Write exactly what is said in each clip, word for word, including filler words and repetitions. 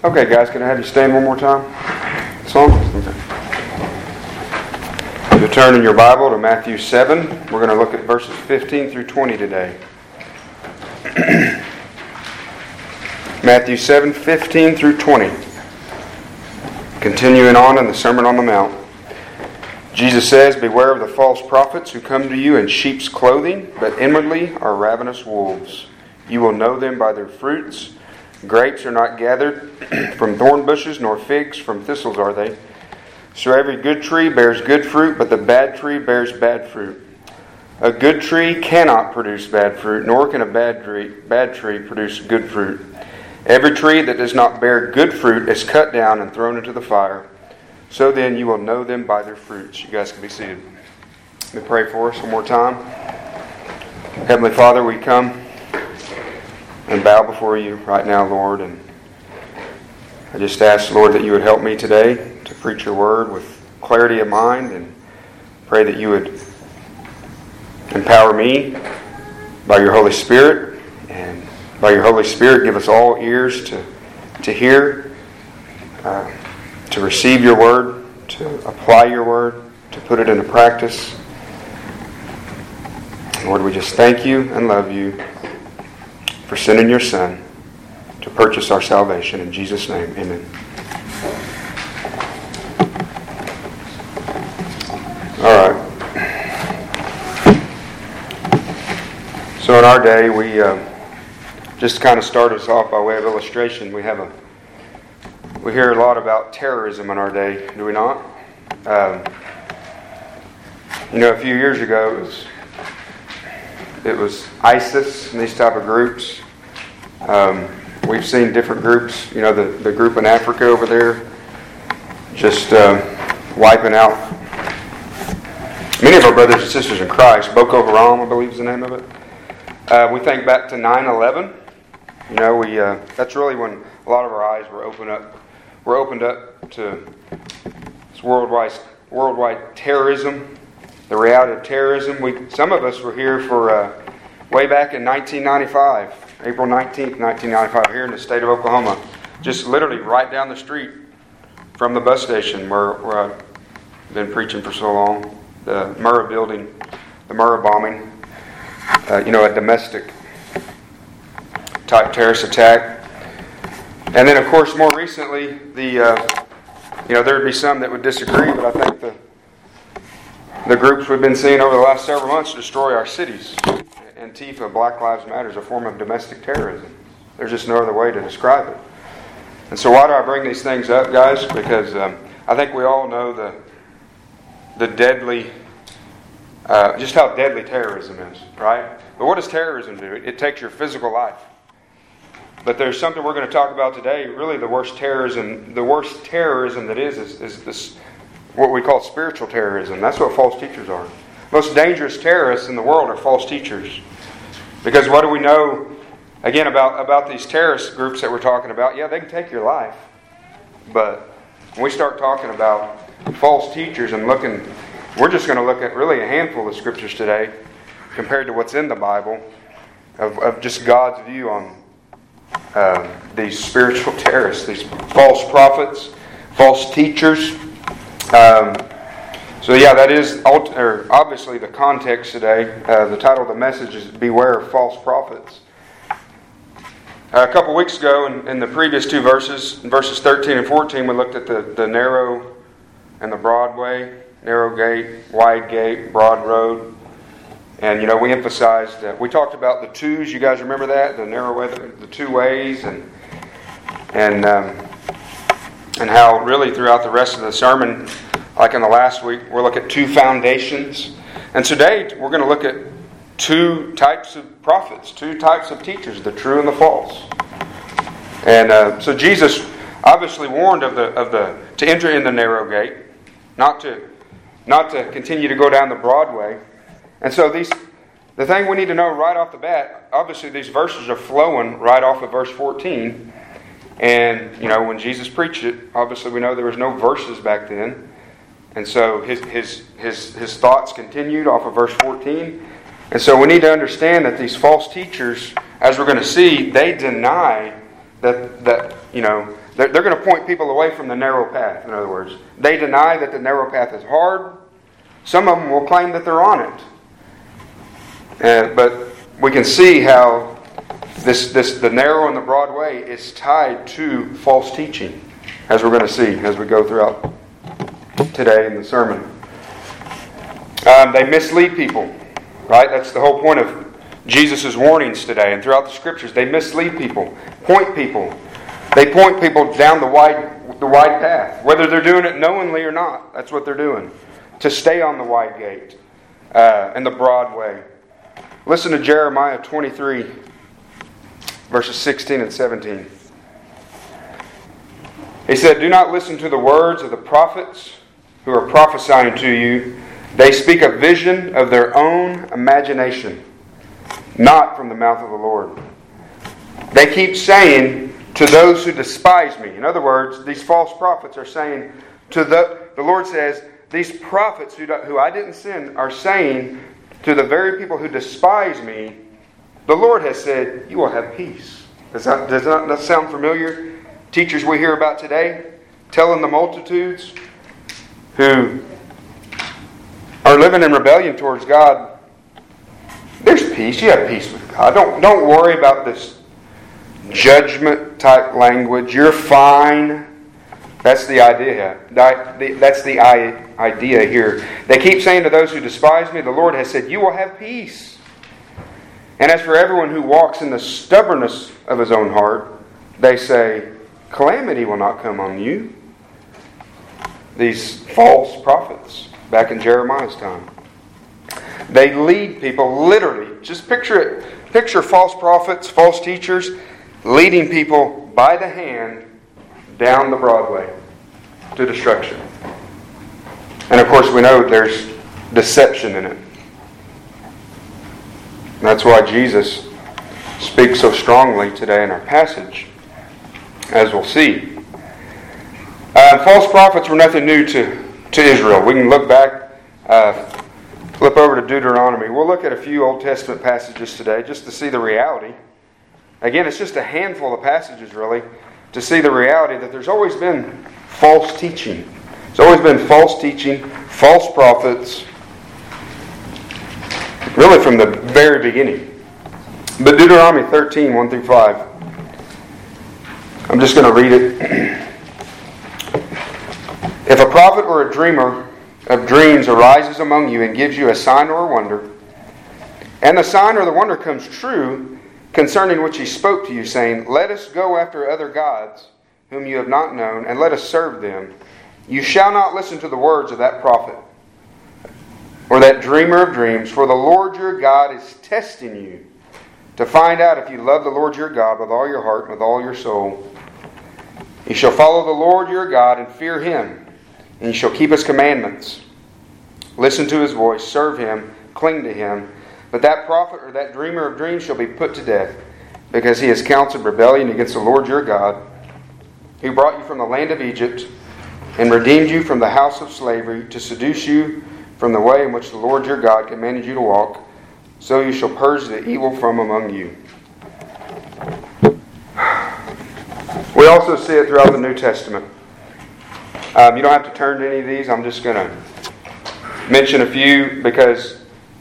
Okay, guys, can I have you stand one more time? Song? Okay. To turn in your Bible to Matthew seven, we're going to look at verses fifteen through twenty today. Matthew seven, fifteen through twenty. Continuing on in the Sermon on the Mount. Jesus says, "Beware of the false prophets who come to you in sheep's clothing, but inwardly are ravenous wolves. You will know them by their fruits. Grapes are not gathered from thorn bushes, nor figs from thistles are they. So every good tree bears good fruit, but the bad tree bears bad fruit. A good tree cannot produce bad fruit, nor can a bad tree, bad tree produce good fruit. Every tree that does not bear good fruit is cut down and thrown into the fire. So then you will know them by their fruits." You guys can be seated. Let me pray for us one more time. Heavenly Father, we come and bow before you right now, Lord. And I just ask, Lord, that you would help me today to preach your word with clarity of mind, and pray that you would empower me by your Holy Spirit, and by your Holy Spirit give us all ears to, to hear, uh, to receive your word, to apply your word, to put it into practice. Lord, we just thank you and love you for sending your Son to purchase our salvation. In Jesus' name, amen. All right. So in our day, we uh, just to kind of start us off by way of illustration, we have a we hear a lot about terrorism in our day, do we not? Um, you know, a few years ago, it was it was ISIS and these type of groups. Um, we've seen different groups. You know, the, the group in Africa over there, just uh, wiping out many of our brothers and sisters in Christ. Boko Haram, I believe is the name of it. Uh, we think back to nine eleven. You know, we uh, that's really when a lot of our eyes were opened up. Were opened up to this worldwide worldwide terrorism. The reality of terrorism. We some of us were here for uh, way back in nineteen ninety-five, April nineteenth, nineteen ninety-five, here in the state of Oklahoma. Just literally right down the street from the bus station where, where I've been preaching for so long. The Murrah building, the Murrah bombing. Uh, you know, a domestic type terrorist attack. And then, of course, more recently, the uh, you know there would be some that would disagree, but I think the The groups we've been seeing over the last several months destroy our cities. Antifa, Black Lives Matter, is a form of domestic terrorism. There's just no other way to describe it. And so why do I bring these things up, guys? Because um, I think we all know the the deadly, uh, just how deadly terrorism is, right? But what does terrorism do? It, it takes your physical life. But there's something we're going to talk about today. Really, the worst terrorism, the worst terrorism that is, is, is this. What we call spiritual terrorism. That's what false teachers are. Most dangerous terrorists in the world are false teachers. Because what do we know, again, about, about these terrorist groups that we're talking about? Yeah, they can take your life. But when we start talking about false teachers and looking, we're just going to look at really a handful of scriptures today compared to what's in the Bible of, of just God's view on uh, these spiritual terrorists, these false prophets, false teachers. Um, so yeah, that is or obviously the context today. Uh, the title of the message is "Beware of False Prophets." Uh, a couple weeks ago, in, in the previous two verses, in verses thirteen and fourteen, we looked at the, the narrow and the broad way, narrow gate, wide gate, broad road, and you know we emphasized that we talked about the twos. You guys remember that, the narrow way, the, the two ways, and and. Um, And how really throughout the rest of the sermon, like in the last week, we'll look at two foundations. And today we're going to look at two types of prophets, two types of teachers, the true and the false. And uh, so Jesus obviously warned of the of the to enter in the narrow gate, not to not to continue to go down the broad way. And so these the thing we need to know right off the bat, obviously these verses are flowing right off of verse fourteen. And, you know, when Jesus preached it, obviously we know there was no verses back then. And so his his his his thoughts continued off of verse fourteen. And so we need to understand that these false teachers, as we're going to see, they deny that that you know They're, they're going to point people away from the narrow path, in other words. They deny that the narrow path is hard. Some of them will claim that they're on it. Uh, but we can see how this, this the narrow and the broad way is tied to false teaching, as we're going to see as we go throughout today in the sermon. Um, they mislead people, right? That's the whole point of Jesus' warnings today and throughout the Scriptures. They mislead people, point people. They point people down the wide, the wide path, whether they're doing it knowingly or not. That's what they're doing, to stay on the wide gate uh, and the broad way. Listen to Jeremiah twenty-three, verses sixteen and seventeen. He said, "Do not listen to the words of the prophets who are prophesying to you. They speak a vision of their own imagination, not from the mouth of the Lord. They keep saying to those who despise me." In other words, these false prophets are saying to the, the Lord says, these prophets who, who I didn't send are saying to the very people who despise me, the Lord has said, you will have peace. Does that, does that, that sound familiar? Teachers we hear about today, telling the multitudes who are living in rebellion towards God, there's peace. You have peace with God. Don't, don't worry about this judgment type language. You're fine. That's the idea. That's the idea here. They keep saying to those who despise me, the Lord has said, you will have peace. And as for everyone who walks in the stubbornness of his own heart, they say, calamity will not come on you. These false prophets back in Jeremiah's time. They lead people literally. Just picture it. Picture false prophets, false teachers leading people by the hand down the broad way to destruction. And of course we know there's deception in it. And that's why Jesus speaks so strongly today in our passage, as we'll see. Uh, false prophets were nothing new to, to Israel. We can look back, uh, flip over to Deuteronomy. We'll look at a few Old Testament passages today just to see the reality. Again, it's just a handful of passages really to see the reality that there's always been false teaching. There's always been false teaching, false prophets, really from the very beginning. But Deuteronomy thirteen, one through five. I'm just going to read it. If a prophet or a dreamer of dreams arises among you and gives you a sign or a wonder, and the sign or the wonder comes true concerning which he spoke to you, saying, let us go after other gods whom you have not known, and let us serve them, you shall not listen to the words of that prophet or that dreamer of dreams, for the Lord your God is testing you to find out if you love the Lord your God with all your heart and with all your soul. You shall follow the Lord your God and fear Him, and you shall keep His commandments. Listen to His voice, serve Him, cling to Him. But that prophet or that dreamer of dreams shall be put to death, because he has counseled rebellion against the Lord your God, who brought you from the land of Egypt and redeemed you from the house of slavery, to seduce you from the way in which the Lord your God commanded you to walk. So you shall purge the evil from among you. We also see it throughout the New Testament. Um, you don't have to turn to any of these. I'm just going to mention a few because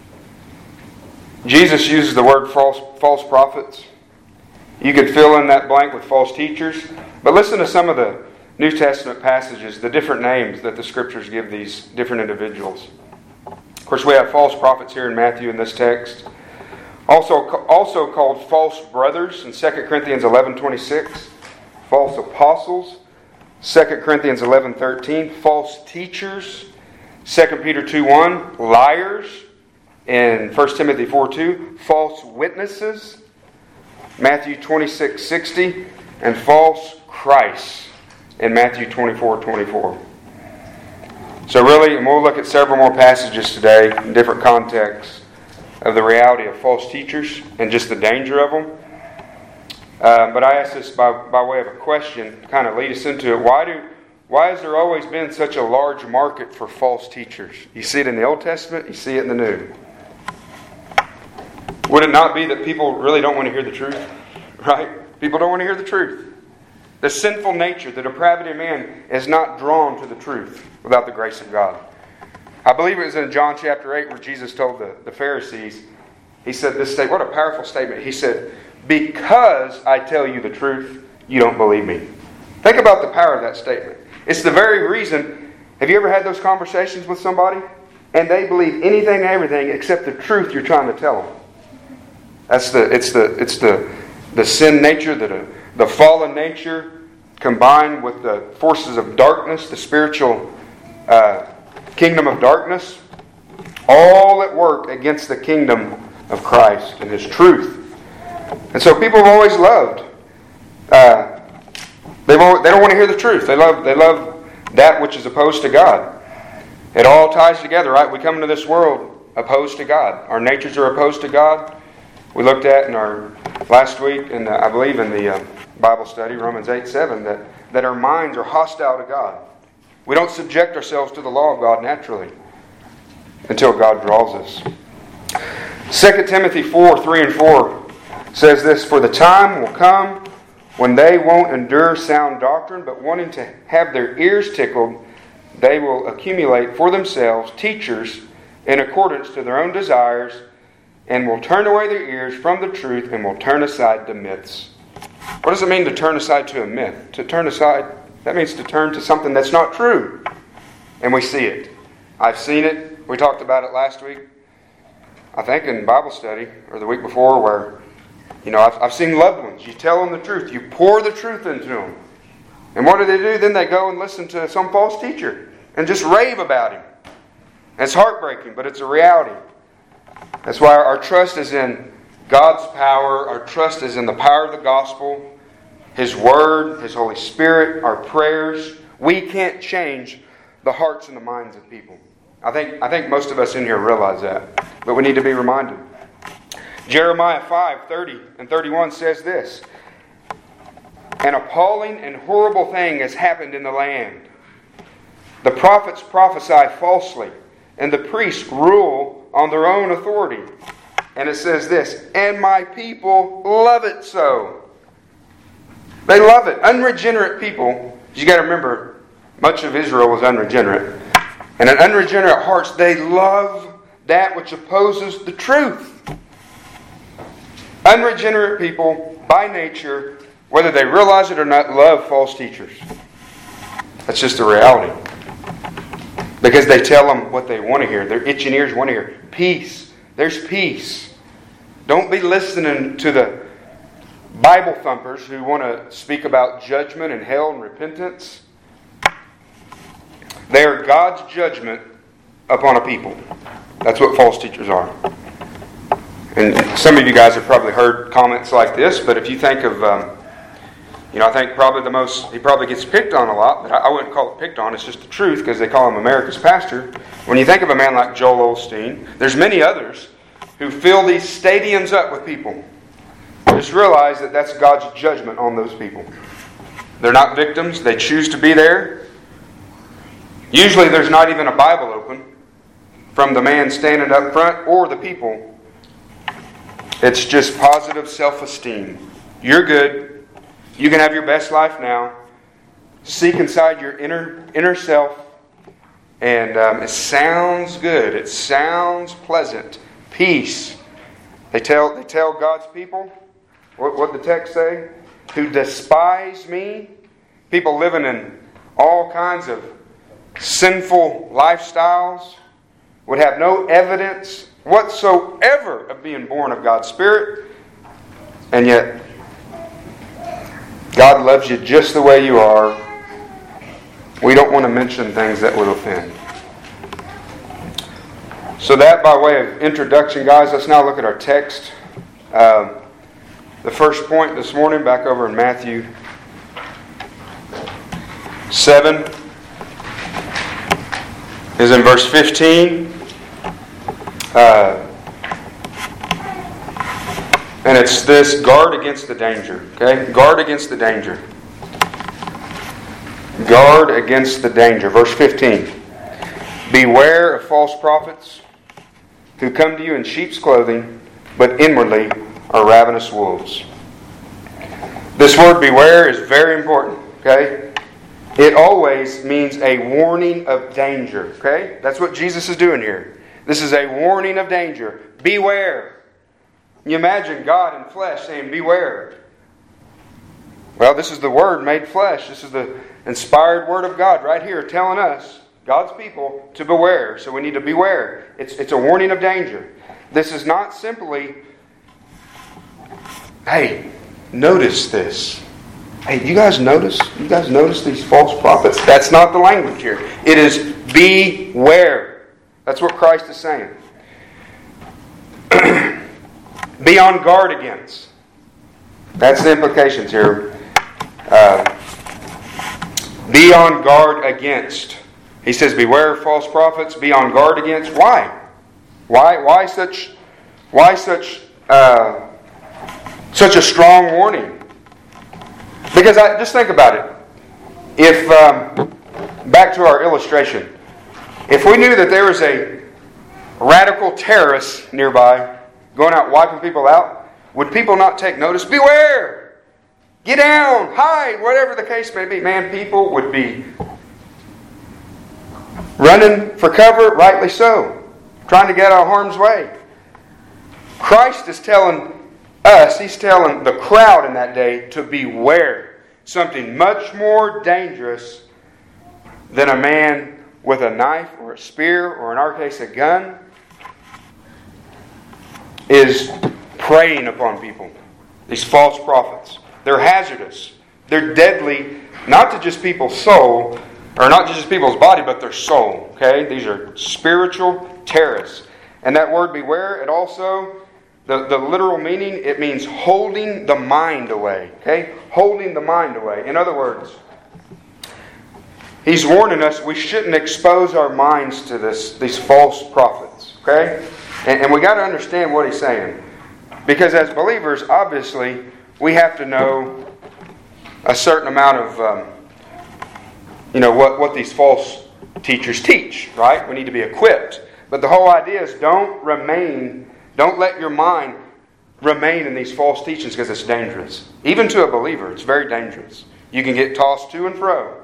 Jesus uses the word false, false prophets. You could fill in that blank with false teachers. But listen to some of the New Testament passages, the different names that the Scriptures give these different individuals. Of course, we have false prophets here in Matthew in this text. Also, also called false brothers in Second Corinthians eleven twenty-six. False apostles, Second Corinthians eleven thirteen. False teachers, Second Peter two one. Liars in First Timothy four two. False witnesses, Matthew twenty-six sixty. And false Christ in Matthew twenty-four twenty-four. So really, and we'll look at several more passages today in different contexts of the reality of false teachers and just the danger of them. Uh, but I ask this by, by way of a question to kind of lead us into it. Why do why has there always been such a large market for false teachers? You see it in the Old Testament, you see it in the New. Would it not be that people really don't want to hear the truth? Right? People don't want to hear the truth. The sinful nature, the depravity of man is not drawn to the truth without the grace of God. I believe it was in John chapter eight where Jesus told the, the Pharisees, He said this statement, what a powerful statement. He said, because I tell you the truth, you don't believe me. Think about the power of that statement. It's the very reason, have you ever had those conversations with somebody? And they believe anything and everything except the truth you're trying to tell them. That's the, it's the, it's the, the sin nature, the, the fallen nature, combined with the forces of darkness, the spiritual uh, kingdom of darkness, all at work against the kingdom of Christ and His truth. And so people have always loved. Uh, they've always, they don't want to hear the truth. They love they love that which is opposed to God. It all ties together, right? We come into this world opposed to God. Our natures are opposed to God. We looked at in our last week, and I believe in the uh, Bible study, Romans eight seven, that, that our minds are hostile to God. We don't subject ourselves to the law of God naturally until God draws us. Second Timothy four, three and four says this, for the time will come when they won't endure sound doctrine, but wanting to have their ears tickled, they will accumulate for themselves teachers in accordance to their own desires, and will turn away their ears from the truth and will turn aside to myths. What does it mean to turn aside to a myth? To turn aside, that means to turn to something that's not true. And we see it. I've seen it. We talked about it last week. I think in Bible study, or the week before, where, you know, I've, I've seen loved ones. You tell them the truth. You pour the truth into them. And what do they do? Then they go and listen to some false teacher and just rave about him. And it's heartbreaking, but it's a reality. That's why our trust is in God's power. Our trust is in the power of the gospel, His Word, His Holy Spirit, our prayers. We can't change the hearts and the minds of people. I think, I think most of us in here realize that. But we need to be reminded. Jeremiah five, thirty and thirty-one says this, an appalling and horrible thing has happened in the land. The prophets prophesy falsely, and the priests rule on their own authority. And it says this, and my people love it so. They love it. Unregenerate people, you got to remember, much of Israel was unregenerate. And in unregenerate hearts, they love that which opposes the truth. Unregenerate people, by nature, whether they realize it or not, love false teachers. That's just the reality. Because they tell them what they want to hear. Their itching ears want to hear. Peace. There's peace. Don't be listening to the Bible thumpers who want to speak about judgment and hell and repentance. They are God's judgment upon a people. That's what false teachers are. And some of you guys have probably heard comments like this, but if you think of, um, you know, I think probably the most, he probably gets picked on a lot, but I wouldn't call it picked on, it's just the truth because they call him America's pastor. When you think of a man like Joel Osteen, there's many others who fill these stadiums up with people. Just realize that that's God's judgment on those people. They're not victims, they choose to be there. Usually there's not even a Bible open from the man standing up front or the people. It's just positive self-esteem. You're good. You can have your best life now. Seek inside your inner inner self. And um, it sounds good. It sounds pleasant. Peace. They tell they tell God's people, what what the text say? Who despise me. People living in all kinds of sinful lifestyles would have no evidence whatsoever of being born of God's Spirit. And yet, God loves you just the way you are. We don't want to mention things that would offend. So that by way of introduction, guys, let's now look at our text. Um, the first point this morning, back over in Matthew seven, is in verse fifteen. Uh, and it's this, guard against the danger. Okay? Guard against the danger. Guard against the danger. Verse fifteen. Beware of false prophets who come to you in sheep's clothing, but inwardly are ravenous wolves. This word beware is very important, okay? It always means a warning of danger, okay? That's what Jesus is doing here. This is a warning of danger. Beware. You imagine God in flesh saying, beware. Well, this is the Word made flesh. This is the inspired Word of God right here telling us, God's people, to beware. So we need to beware. It's, it's a warning of danger. This is not simply, hey, notice this. Hey, you guys notice? You guys notice these false prophets? That's not the language here. It is beware. That's what Christ is saying. Be on guard against. That's the implications here. Uh, be on guard against. He says, beware of false prophets. Be on guard against. Why? Why? Why such? Why such? Uh, such a strong warning? Because I just think about it. If um, back to our illustration, if we knew that there was a radical terrorist nearby going out wiping people out, would people not take notice? Beware! Get down! Hide! Whatever the case may be. Man, people would be running for cover, rightly so, trying to get out of harm's way. Christ is telling us, He's telling the crowd in that day to beware. Something much more dangerous than a man with a knife or a spear, or in our case a gun, is preying upon people. These false prophets. They're hazardous. They're deadly, not to just people's soul, or not just people's body, but their soul. Okay? These are spiritual terrorists. And that word beware, it also, the, the literal meaning, it means holding the mind away. Okay? Holding the mind away. In other words, He's warning us we shouldn't expose our minds to this these false prophets. Okay? And, and we got to understand what He's saying. Because as believers, obviously, we have to know a certain amount of, um, you know, what, what these false teachers teach, right? We need to be equipped. But the whole idea is don't remain, don't let your mind remain in these false teachings because it's dangerous. Even to a believer, it's very dangerous. You can get tossed to and fro.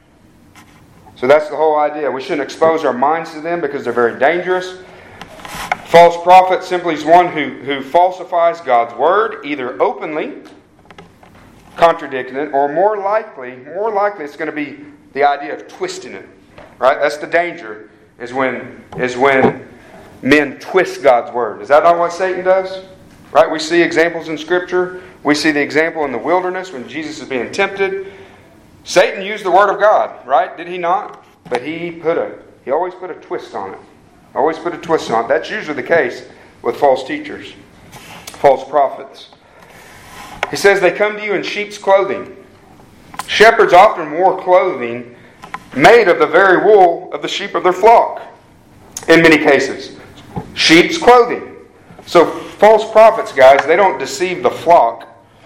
So that's the whole idea. We shouldn't expose our minds to them because they're very dangerous. False prophet simply is one who, who falsifies God's word, either openly, contradicting it, or more likely, more likely it's going to be the idea of twisting it. Right? That's the danger, is when is when men twist God's word. Is that not what Satan does? Right? We see examples in Scripture. We see the example in the wilderness when Jesus is being tempted. Satan used the word of God, right? Did he not? But he put a he always put a twist on it. Always put a twist on it. That's usually the case with false teachers, false prophets. He says they come to you in sheep's clothing. Shepherds often wore clothing made of the very wool of the sheep of their flock. In many cases, sheep's clothing. So false prophets, guys, they don't deceive the flock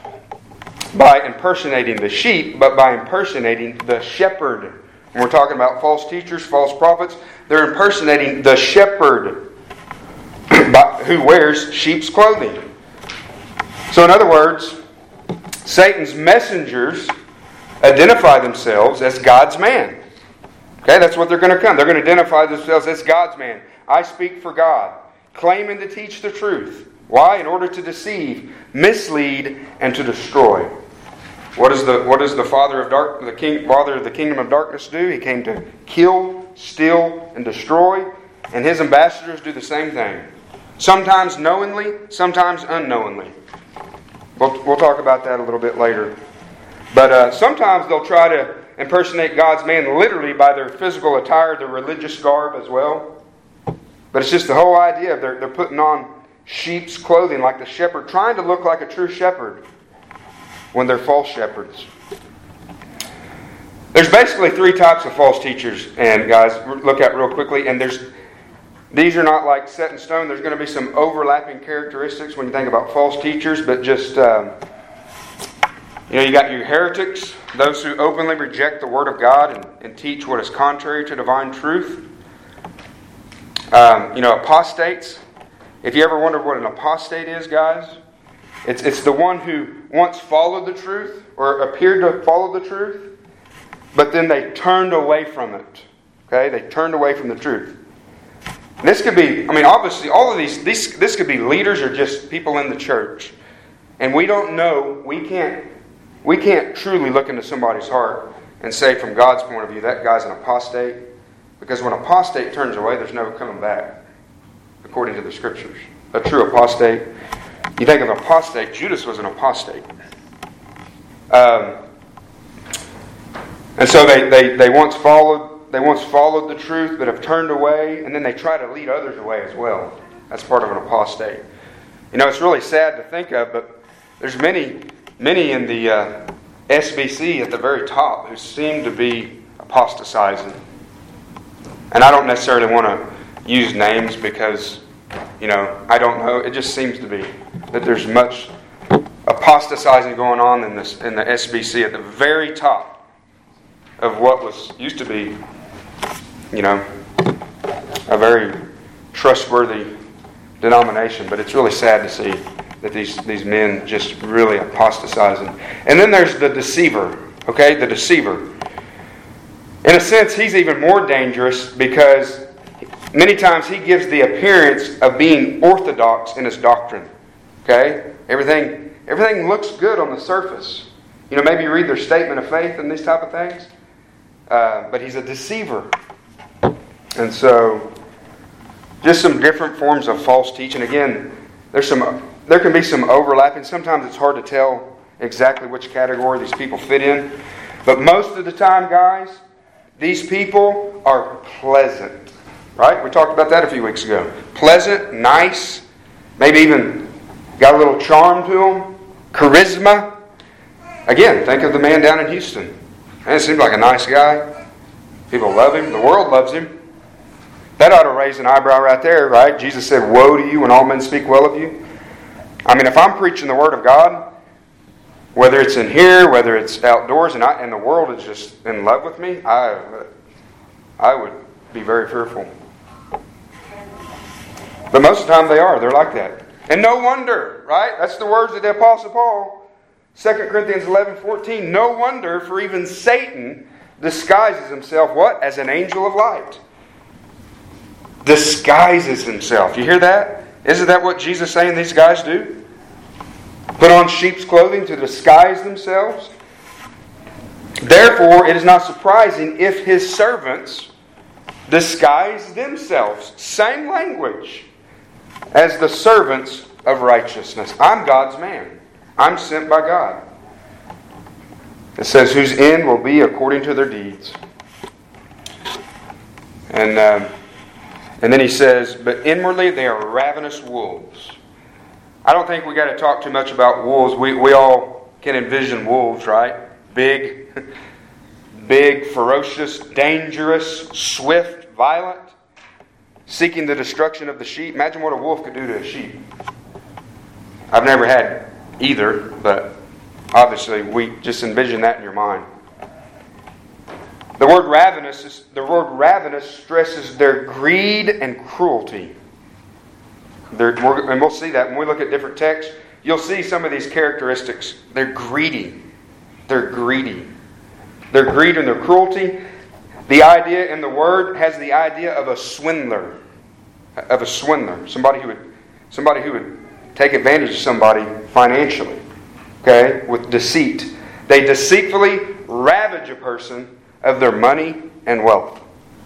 by impersonating the sheep, but by impersonating the shepherd. When we're talking about false teachers, false prophets, they're impersonating the shepherd who wears sheep's clothing. So in other words, Satan's messengers identify themselves as God's man. Okay, that's what they're going to come. They're going to identify themselves as God's man. I speak for God, claiming to teach the truth. Why? In order to deceive, mislead, and to destroy. What does the what does the father of dark the king father of the kingdom of darkness do? He came to kill, steal, and destroy, and his ambassadors do the same thing. Sometimes knowingly, sometimes unknowingly. We'll we'll talk about that a little bit later. But uh, sometimes they'll try to impersonate God's man literally by their physical attire, their religious garb as well. But it's just the whole idea of they're they're putting on sheep's clothing like the shepherd, trying to look like a true shepherd when they're false shepherds. There's basically three types of false teachers, and guys, look at real quickly, and there's these are not like set in stone. There's going to be some overlapping characteristics when you think about false teachers, but just um, you know, you got your heretics, those who openly reject the Word of God and, and teach what is contrary to divine truth. Um, you know, apostates. If you ever wondered what an apostate is, guys, It's, it's the one who once followed the truth or appeared to follow the truth, but then they turned away from it. Okay? They turned away from the truth. This could be, I mean, obviously, all of these, these, this could be leaders or just people in the church. And we don't know, we can't, we can't truly look into somebody's heart and say from God's point of view, that guy's an apostate. Because when apostate turns away, there's no coming back, according to the Scriptures. A true apostate. You think of apostate, Judas was an apostate. Um, and so they, they, they once followed they once followed the truth, but have turned away, and then they try to lead others away as well. That's part of an apostate. You know, it's really sad to think of, but there's many, many in the uh, S B C at the very top who seem to be apostatizing. And I don't necessarily want to use names because, you know, I don't know. It just seems to be that there's much apostatizing going on in this in the S B C at the very top of what was used to be, you know, a very trustworthy denomination. But it's really sad to see that these, these men just really apostatizing. And then there's the deceiver, okay? The deceiver. In a sense, he's even more dangerous because many times he gives the appearance of being orthodox in his doctrine. Okay? Everything, everything looks good on the surface. You know, maybe you read their statement of faith and these type of things. Uh, but he's a deceiver. And so, just some different forms of false teaching. Again, there's some, there can be some overlapping. Sometimes it's hard to tell exactly which category these people fit in. But most of the time, guys, these people are pleasant. Right? We talked about that a few weeks ago. Pleasant, nice, maybe even got a little charm to them. Charisma. Again, think of the man down in Houston. Man, seems like a nice guy. People love him. The world loves him. That ought to raise an eyebrow right there, right? Jesus said, "Woe to you when all men speak well of you." I mean, if I'm preaching the Word of God, whether it's in here, whether it's outdoors, and, I, and the world is just in love with me, I, I would be very fearful. But most of the time they are. They're like that. And no wonder, right? That's the words of the Apostle Paul. Second Corinthians eleven fourteen. No wonder, for even Satan disguises himself, what? As an angel of light. Disguises himself. You hear that? Isn't that what Jesus is saying these guys do? Put on sheep's clothing to disguise themselves. Therefore, it is not surprising if his servants disguise themselves. Same language as the servants of righteousness. I'm God's man. I'm sent by God. It says, whose end will be according to their deeds. And um, and then he says, but inwardly they are ravenous wolves. I don't think we got to talk too much about wolves. We we all can envision wolves, right? Big, big, ferocious, dangerous, swift, violent, seeking the destruction of the sheep. Imagine what a wolf could do to a sheep. I've never had either, but obviously we just envision that in your mind. The word ravenous is, the word ravenous stresses their greed and cruelty. They're, and we'll see that when we look at different texts. You'll see some of these characteristics. They're greedy. They're greedy. Their greed and their cruelty. The idea in the word has the idea of a swindler. Of a swindler. Somebody who would, somebody who would take advantage of somebody financially. Okay? With deceit. They deceitfully ravage a person of their money and wealth.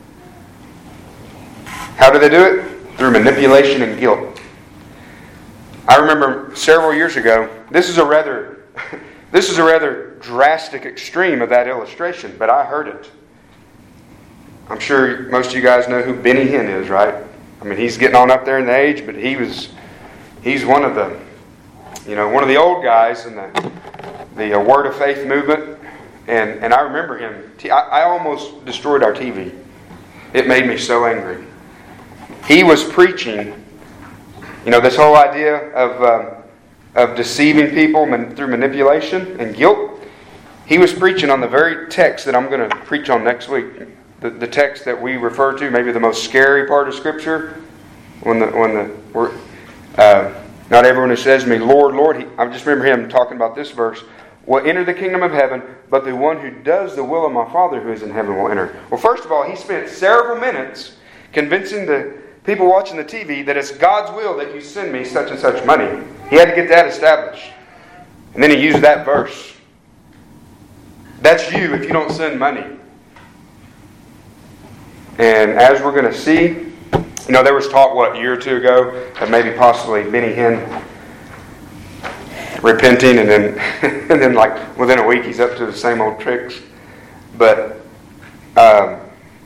How do they do it? Through manipulation and guilt. I remember several years ago, this is a rather this is a rather drastic extreme of that illustration, but I heard it. I'm sure most of you guys know who Benny Hinn is, right? I mean, he's getting on up there in the age, but he was he's one of the you know, one of the old guys in the the uh, Word of Faith movement. And and I remember him. I, I almost destroyed our T V. It made me so angry. He was preaching, you know, this whole idea of um, of deceiving people man, through manipulation and guilt. He was preaching on the very text that I'm going to preach on next week. The, the text that we refer to, maybe the most scary part of Scripture, when the when the we're, uh, Not everyone who says to me, Lord, Lord, he, I just remember him talking about this verse, will enter the kingdom of heaven, but the one who does the will of my Father who is in heaven will enter. Well, first of all, he spent several minutes convincing the people watching the T V that it's God's will that you send me such and such money. He had to get that established. And then he used that verse. That's you if you don't send money. And as we're going to see, you know, there was talk, what, a year or two ago, of maybe possibly Benny Hinn repenting, and then and then like within a week he's up to the same old tricks. But um,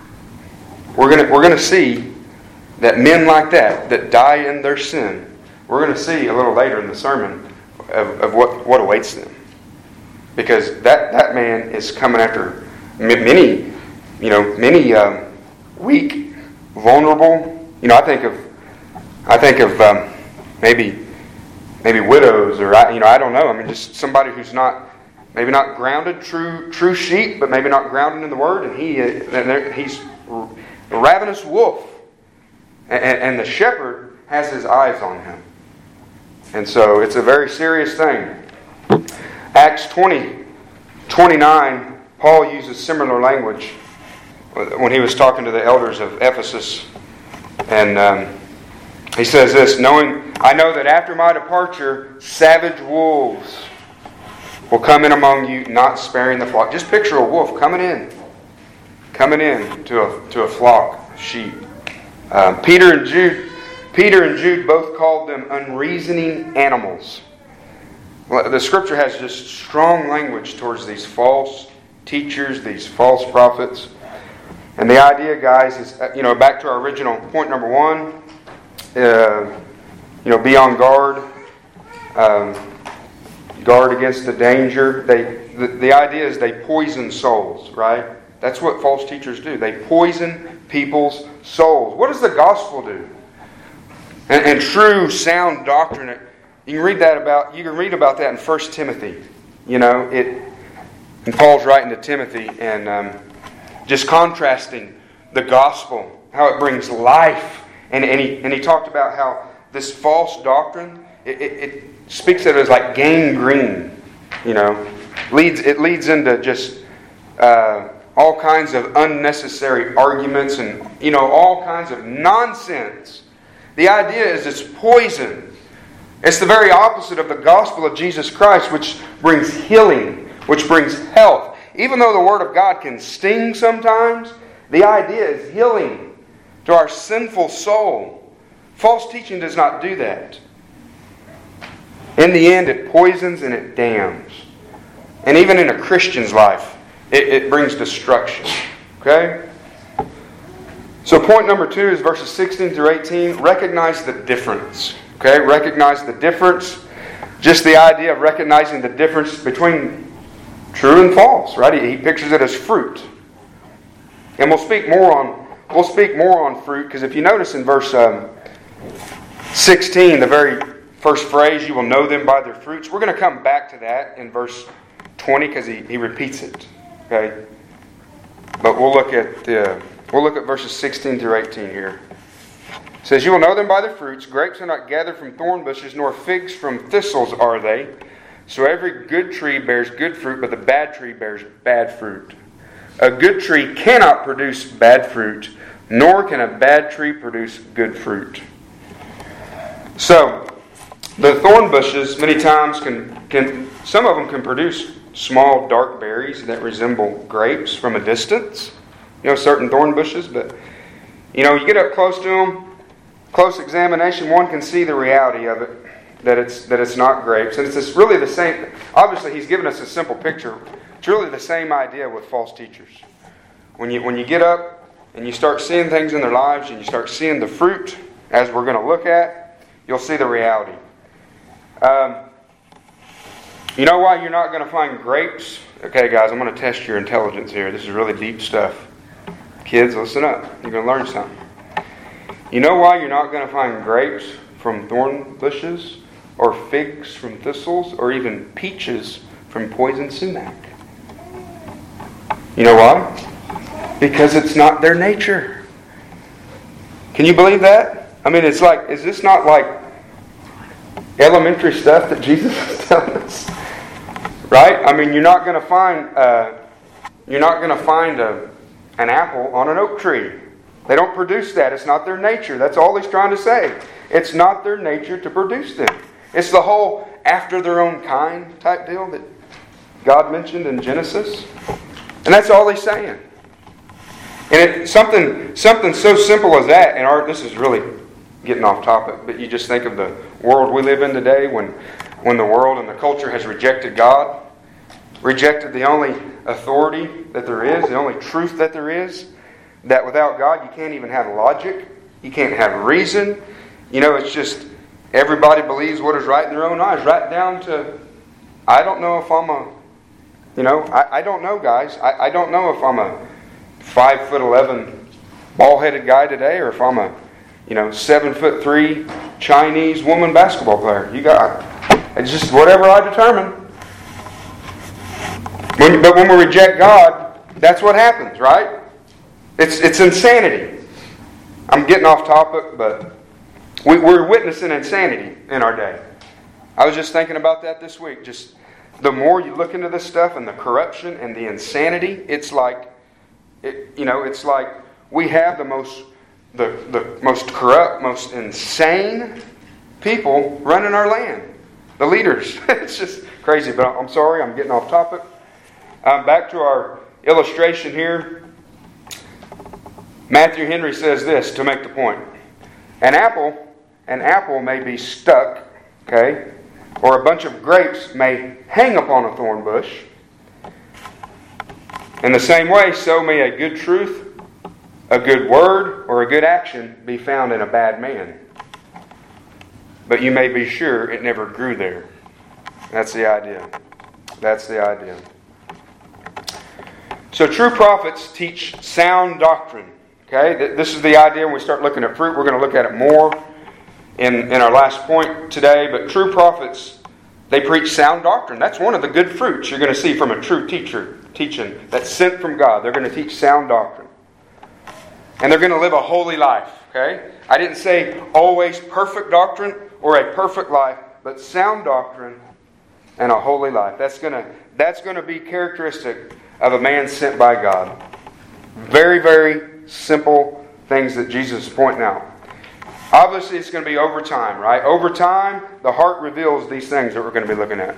we're gonna we're gonna see that men like that, that die in their sin, we're going to see a little later in the sermon of, of what, what awaits them. Because that, that man is coming after many, you know, many um, weak, vulnerable. You know, I think of, I think of um, maybe, maybe widows, or I, you know, I don't know. I mean, just somebody who's not, maybe not grounded, true, true sheep, but maybe not grounded in the Word, and he, uh, he's a ravenous wolf. And the shepherd has his eyes on him. And so it's a very serious thing. Acts twenty, twenty-nine, Paul uses similar language when he was talking to the elders of Ephesus. And um, he says this, knowing, I know that after my departure, savage wolves will come in among you, not sparing the flock. Just picture a wolf coming in. Coming in to a, to a flock of sheep. Uh, Peter and Jude, Peter and Jude both called them unreasoning animals. Well, the Scripture has just strong language towards these false teachers, these false prophets. And the idea, guys, is, you know, back to our original point number one, uh, you know, be on guard, um, guard against the danger. They, the, the idea is they poison souls, right? That's what false teachers do. They poison people's souls. What does the gospel do? And, and true, sound doctrine. You can read that about. You can read about that in First Timothy. You know it. And Paul's writing to Timothy and um, just contrasting the gospel, how it brings life, and and he and he talked about how this false doctrine it, it, it speaks of it as like gangrene. You know, leads it leads into just. Uh, all kinds of unnecessary arguments and, you know, all kinds of nonsense. The idea is it's poison. It's the very opposite of the gospel of Jesus Christ, which brings healing, which brings health. Even though the Word of God can sting sometimes, the idea is healing to our sinful soul. False teaching does not do that. In the end, it poisons and it damns. And even in a Christian's life, It, it brings destruction. Okay? So point number two is verses sixteen through eighteen. Recognize the difference. Okay? Recognize the difference. Just the idea of recognizing the difference between true and false. Right? He, he pictures it as fruit. And we'll speak more on we'll speak more on fruit, because if you notice in verse um, sixteen, the very first phrase, you will know them by their fruits. We're going to come back to that in verse twenty because he, he repeats it. Okay, but we'll look at the we'll look at verses sixteen through eighteen here. It says, "You will know them by their fruits. Grapes are not gathered from thorn bushes, nor figs from thistles are they. So every good tree bears good fruit, but the bad tree bears bad fruit. A good tree cannot produce bad fruit, nor can a bad tree produce good fruit." So, the thorn bushes many times can can some of them can produce small dark berries that resemble grapes from a distance. You know, certain thorn bushes, but you know, you get up close to them, close examination, one can see the reality of it, that it's that it's not grapes. And it's just really the same. Obviously, he's given us a simple picture. It's really the same idea with false teachers. When you when you get up and you start seeing things in their lives and you start seeing the fruit, as we're going to look at, you'll see the reality. Um, You know why you're not going to find grapes? Okay, guys, I'm going to test your intelligence here. This is really deep stuff. Kids, listen up. You're going to learn something. You know why you're not going to find grapes from thorn bushes, or figs from thistles, or even peaches from poison sumac? You know why? Because it's not their nature. Can you believe that? I mean, it's like, is this not like elementary stuff that Jesus is telling us. Right? I mean, you're not going to find uh, you're not going to find a, an apple on an oak tree. They don't produce that. It's not their nature. That's all he's trying to say. It's not their nature to produce them. It's the whole after their own kind type deal that God mentioned in Genesis. And that's all he's saying. And it, something something so simple as that, and our, this is really getting off topic, but you just think of the world we live in today when, when the world and the culture has rejected God, rejected the only authority that there is, the only truth that there is, that without God you can't even have logic, you can't have reason. You know, it's just everybody believes what is right in their own eyes, right down to, I don't know if I'm a, you know, I, I don't know, guys. I, I don't know if I'm a five foot eleven ball-headed guy today, or if I'm a, you know, seven foot three Chinese woman basketball player. You got, it's just whatever I determine. When, but when we reject God, that's what happens, right? It's it's insanity. I'm getting off topic, but we, we're witnessing insanity in our day. I was just thinking about that this week. Just the more you look into this stuff and the corruption and the insanity, it's like, it, you know, it's like we have the most the the most corrupt, most insane people running our land. The leaders. It's just crazy. But I'm sorry, I'm getting off topic. Um, back to our illustration here. Matthew Henry says this to make the point. An apple, an apple may be stuck, okay, or a bunch of grapes may hang upon a thorn bush. In the same way, so may a good truth, a good word, or a good action be found in a bad man. But you may be sure it never grew there. That's the idea. That's the idea. So true prophets teach sound doctrine. Okay, this is the idea. When we start looking at fruit, we're going to look at it more in, in our last point today. But true prophets, they preach sound doctrine. That's one of the good fruits you're going to see from a true teacher teaching that's sent from God. They're going to teach sound doctrine. And they're going to live a holy life. Okay, I didn't say always perfect doctrine or a perfect life, but sound doctrine and a holy life. That's going to that's going to be characteristic of a man sent by God. Very, very simple things that Jesus is pointing out. Obviously, it's going to be over time, right? Over time, the heart reveals these things that we're going to be looking at.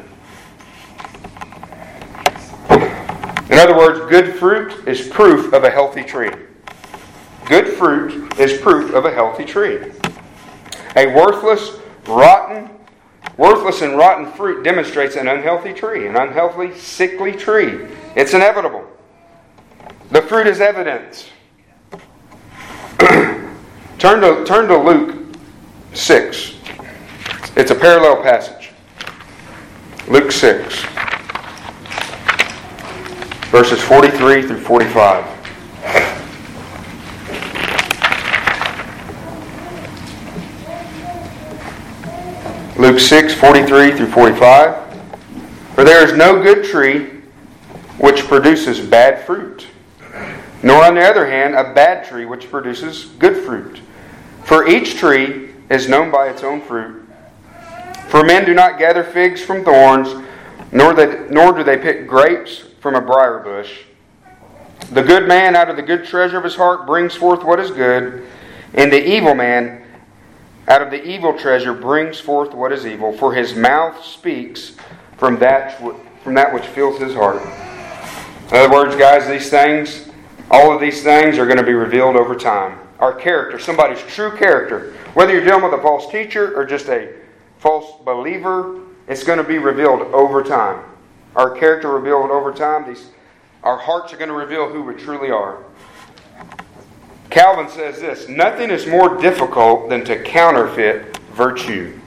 In other words, good fruit is proof of a healthy tree. Good fruit is proof of a healthy tree. A worthless, rotten, worthless and rotten fruit demonstrates an unhealthy tree, an unhealthy, sickly tree. It's inevitable. The fruit is evidence. turn to turn to Luke six. It's a parallel passage. Luke six, verses forty-three through forty-five. Luke six, forty-three through forty-five. For there is no good tree which produces bad fruit, nor on the other hand a bad tree which produces good fruit. For each tree is known by its own fruit. For men do not gather figs from thorns, nor, they, nor do they pick grapes from a briar bush. The good man out of the good treasure of his heart brings forth what is good, and the evil man out of the evil treasure brings forth what is evil, for his mouth speaks from that, from that which fills his heart. In other words, guys, these things, all of these things are going to be revealed over time. Our character, somebody's true character, whether you're dealing with a false teacher or just a false believer, it's going to be revealed over time. Our character revealed over time. These, our hearts are going to reveal who we truly are. Calvin says this: nothing is more difficult than to counterfeit virtue.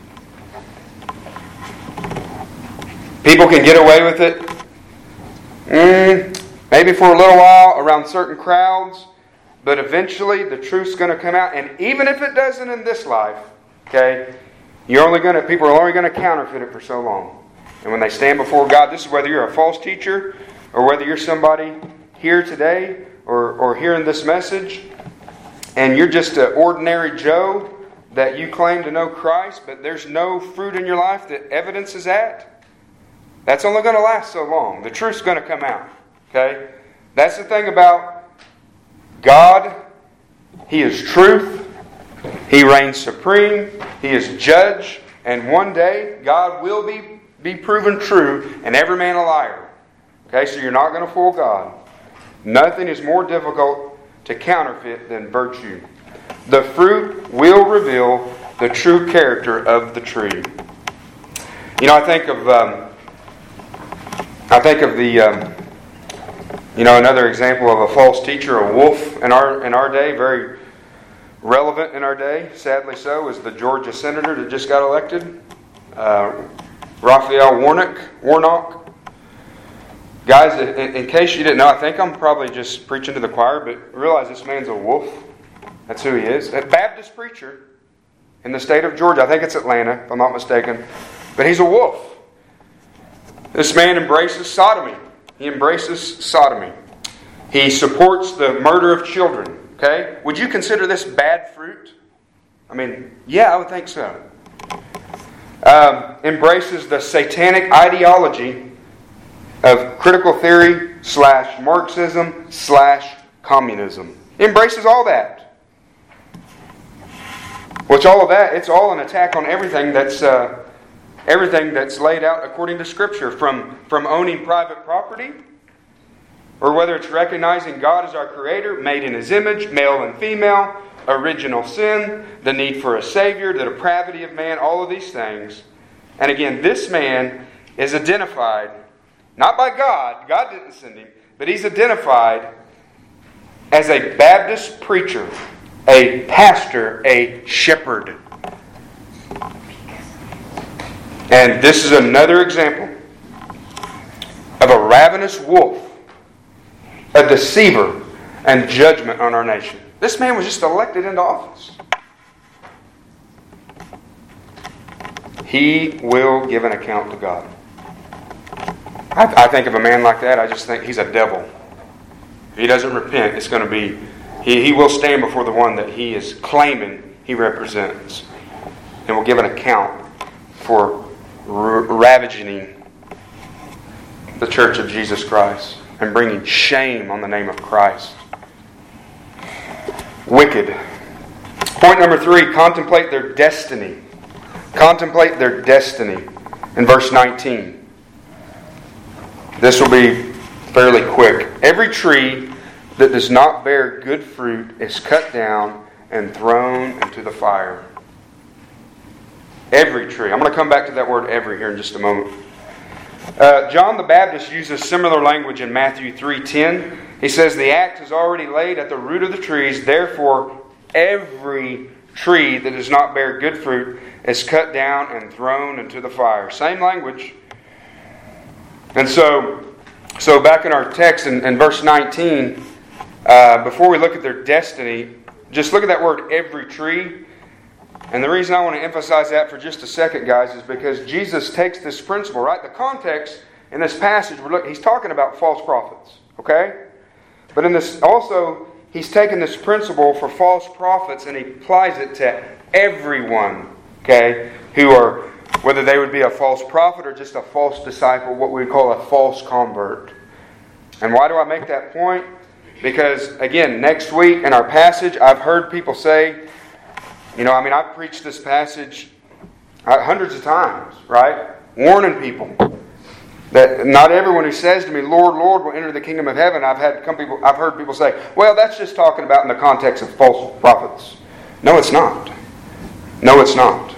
People can get away with it, mm, maybe for a little while around certain crowds, but eventually the truth's going to come out. And even if it doesn't in this life, okay, you're only going to people are only going to counterfeit it for so long. And when they stand before God, this is whether you're a false teacher or whether you're somebody here today or or hearing this message, and you're just an ordinary Joe that you claim to know Christ, but there's no fruit in your life that evidences that, that's only going to last so long. The truth's going to come out. Okay? That's the thing about God. He is truth. He reigns supreme. He is judge. And one day, God will be, be proven true and every man a liar. Okay? So you're not going to fool God. Nothing is more difficult to counterfeit than virtue. The fruit will reveal the true character of the tree. You know, I think of um, I think of the um, you know another example of a false teacher, a wolf in our in our day, very relevant in our day. Sadly, so is the Georgia senator that just got elected, uh, Raphael Warnock. Warnock. Guys, in, in case you didn't know, I think I'm probably just preaching to the choir, but realize this man's a wolf. That's who he is. A Baptist preacher in the state of Georgia. I think it's Atlanta, if I'm not mistaken. But he's a wolf. This man embraces sodomy. He embraces sodomy. He supports the murder of children. Okay? Would you consider this bad fruit? I mean, yeah, I would think so. Um, embraces the satanic ideology of critical theory slash Marxism slash communism. He embraces all that. Which all of that, it's all an attack on everything that's uh, everything that's laid out according to Scripture, from, from owning private property, or whether it's recognizing God as our Creator, made in His image, male and female, original sin, the need for a Savior, the depravity of man, all of these things. And again, this man is identified, not by God, God didn't send him, but he's identified as a Baptist preacher, a pastor, a shepherd. And this is another example of a ravenous wolf, a deceiver, and judgment on our nation. This man was just elected into office. He will give an account to God. I, I think of a man like that, I just think he's a devil. If he doesn't repent, it's going to be He, he will stand before the one that he is claiming he represents, and will give an account for r- ravaging the Church of Jesus Christ and bringing shame on the name of Christ. Wicked. Point number three, contemplate their destiny. Contemplate their destiny in verse nineteen. This will be fairly quick. Every tree that does not bear good fruit is cut down and thrown into the fire. Every tree. I'm going to come back to that word every here in just a moment. Uh, John the Baptist uses similar language in Matthew three ten. He says, the axe is already laid at the root of the trees, therefore every tree that does not bear good fruit is cut down and thrown into the fire. Same language. And so, so back in our text in, in verse nineteen, Uh, before we look at their destiny, just look at that word, every tree. And the reason I want to emphasize that for just a second, guys, is because Jesus takes this principle, right? The context in this passage, we're looking, he's talking about false prophets, okay? But in this also, he's taken this principle for false prophets and he applies it to everyone, okay? Who are, whether they would be a false prophet or just a false disciple, what we call a false convert. And why do I make that point? Because, again, next week in our passage, I've heard people say, you know, I mean, I've preached this passage hundreds of times, right? Warning people that not everyone who says to me, Lord, Lord, will enter the kingdom of heaven. I've had come people, I've heard people say, well, that's just talking about in the context of false prophets. No, it's not. No, it's not.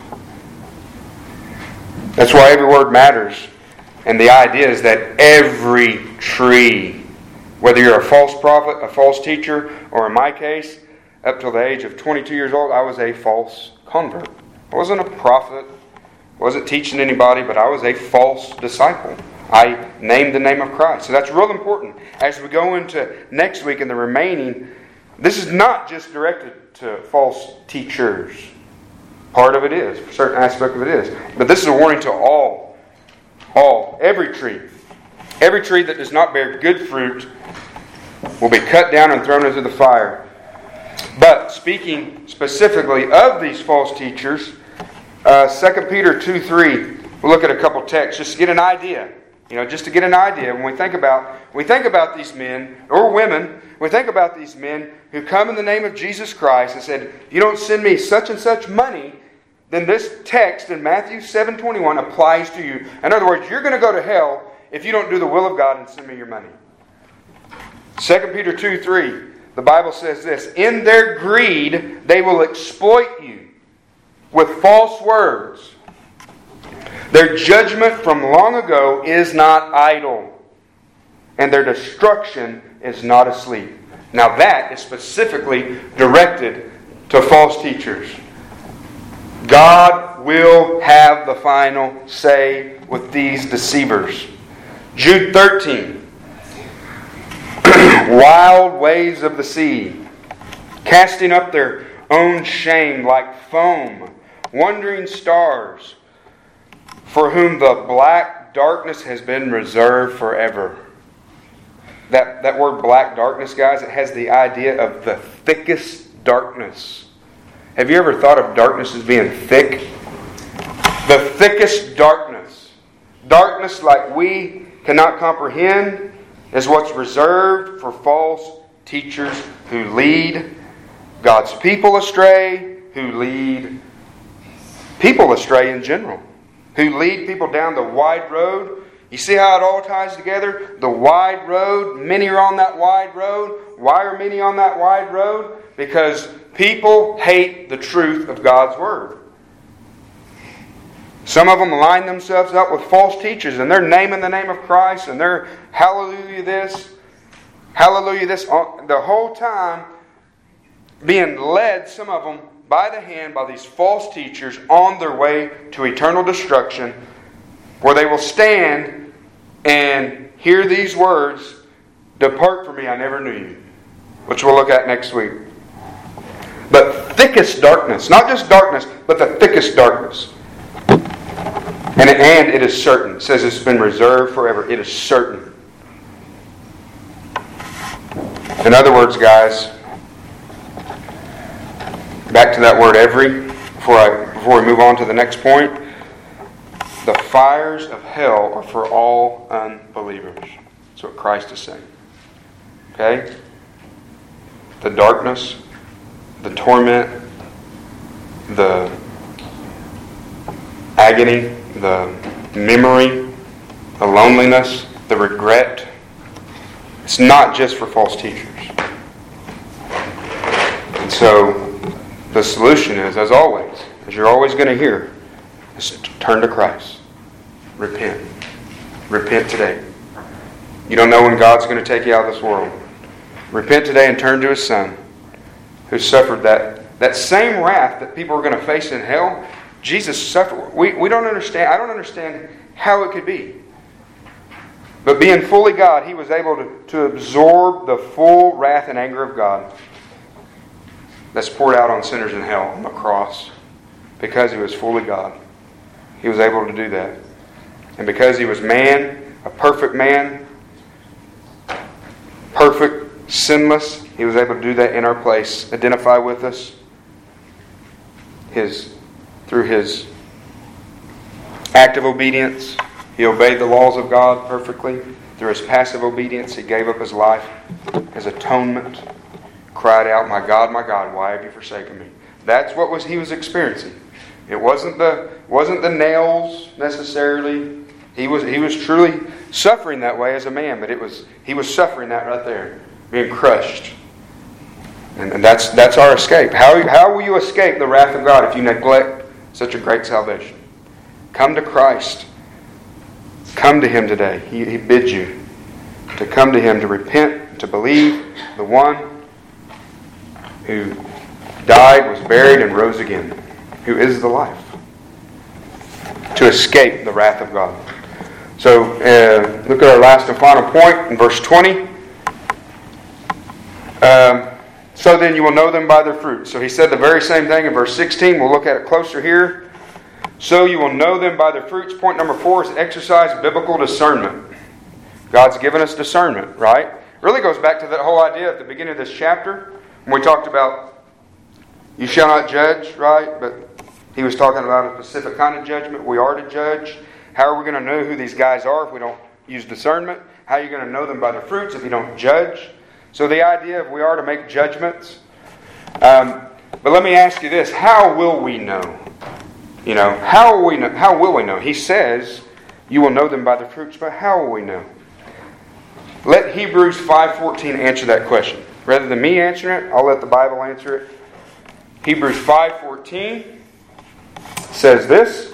That's why every word matters. And the idea is that every tree, whether you're a false prophet, a false teacher, or in my case, up till the age of twenty-two years old, I was a false convert. I wasn't a prophet, wasn't teaching anybody, but I was a false disciple. I named the name of Christ. So that's real important. As we go into next week and the remaining, this is not just directed to false teachers. Part of it is, a certain aspect of it is. But this is a warning to all. All. Every tree. Every tree that does not bear good fruit will be cut down and thrown into the fire. But speaking specifically of these false teachers, uh, Second Peter two three, we'll look at a couple texts just to get an idea. You know, just to get an idea. When we think about we think about these men or women, we think about these men who come in the name of Jesus Christ and said, if you don't send me such and such money, then this text in Matthew seven twenty-one applies to you. In other words, you're going to go to hell if you don't do the will of God and send me your money. Second Peter two three, the Bible says this, in their greed they will exploit you with false words. Their judgment from long ago is not idle, and their destruction is not asleep. Now that is specifically directed to false teachers. God will have the final say with these deceivers. Jude thirteen. Wild waves of the sea, casting up their own shame like foam, wandering stars, for whom the black darkness has been reserved forever. That, that word black darkness, guys, it has the idea of the thickest darkness. Have you ever thought of darkness as being thick? The thickest darkness. Darkness like we cannot comprehend is what's reserved for false teachers who lead God's people astray, who lead people astray in general, who lead people down the wide road. You see how it all ties together? The wide road, many are on that wide road. Why are many on that wide road? Because people hate the truth of God's Word. Some of them line themselves up with false teachers, and they're naming the name of Christ, and they're hallelujah this, hallelujah this, the whole time being led, some of them, by the hand by these false teachers on their way to eternal destruction, where they will stand and hear these words, depart from me, I never knew you, which we'll look at next week. But thickest darkness, not just darkness, but the thickest darkness. And it, and it is certain. It says it's been reserved forever. It is certain. In other words, guys, back to that word every, before I before we move on to the next point, the fires of hell are for all unbelievers. That's what Christ is saying. Okay? The darkness, the torment, the agony, the memory, the loneliness, the regret. It's not just for false teachers. And so the solution is, as always, as you're always going to hear, is to turn to Christ. Repent. Repent today. You don't know when God's going to take you out of this world. Repent today and turn to His Son, who suffered that, that same wrath that people are going to face in hell. Jesus suffered. We, we don't understand. I don't understand how it could be. But being fully God, He was able to, to absorb the full wrath and anger of God that's poured out on sinners in hell on the cross. Because He was fully God, He was able to do that. And because He was man, a perfect man, perfect, sinless, He was able to do that in our place, identify with us. His Through His active obedience, He obeyed the laws of God perfectly. Through His passive obedience, He gave up His life as atonement. Cried out, my God, my God, why have you forsaken me? That's what was He was experiencing. It wasn't the wasn't the nails necessarily. He was he was truly suffering that way as a man, but it was He was suffering that right there, being crushed. And, and that's that's our escape. How how will you escape the wrath of God if you neglect such a great salvation? Come to Christ. Come to Him today. He, he bids you to come to Him, to repent, to believe the one who died, was buried, and rose again, who is the life, to escape the wrath of God. So, uh, look at our last and final point in verse twenty. Um, so then you will know them by their fruit. So he said the very same thing in verse sixteen. We'll look at it closer here. So you will know them by their fruits. Point number four is exercise biblical discernment. God's given us discernment, right? It really goes back to that whole idea at the beginning of this chapter when we talked about You shall not judge, right? But he was talking about a specific kind of judgment. We are to judge. How are we going to know who these guys are if we don't use discernment? How are you going to know them by their fruits if you don't judge? So the idea of we are to make judgments. Um, but let me ask you this. How will we know? You know, how will we know? How will we know? He says, you will know them by their fruits, but how will we know? Let Hebrews five fourteen answer that question. Rather than me answering it, I'll let the Bible answer it. Hebrews five fourteen says this.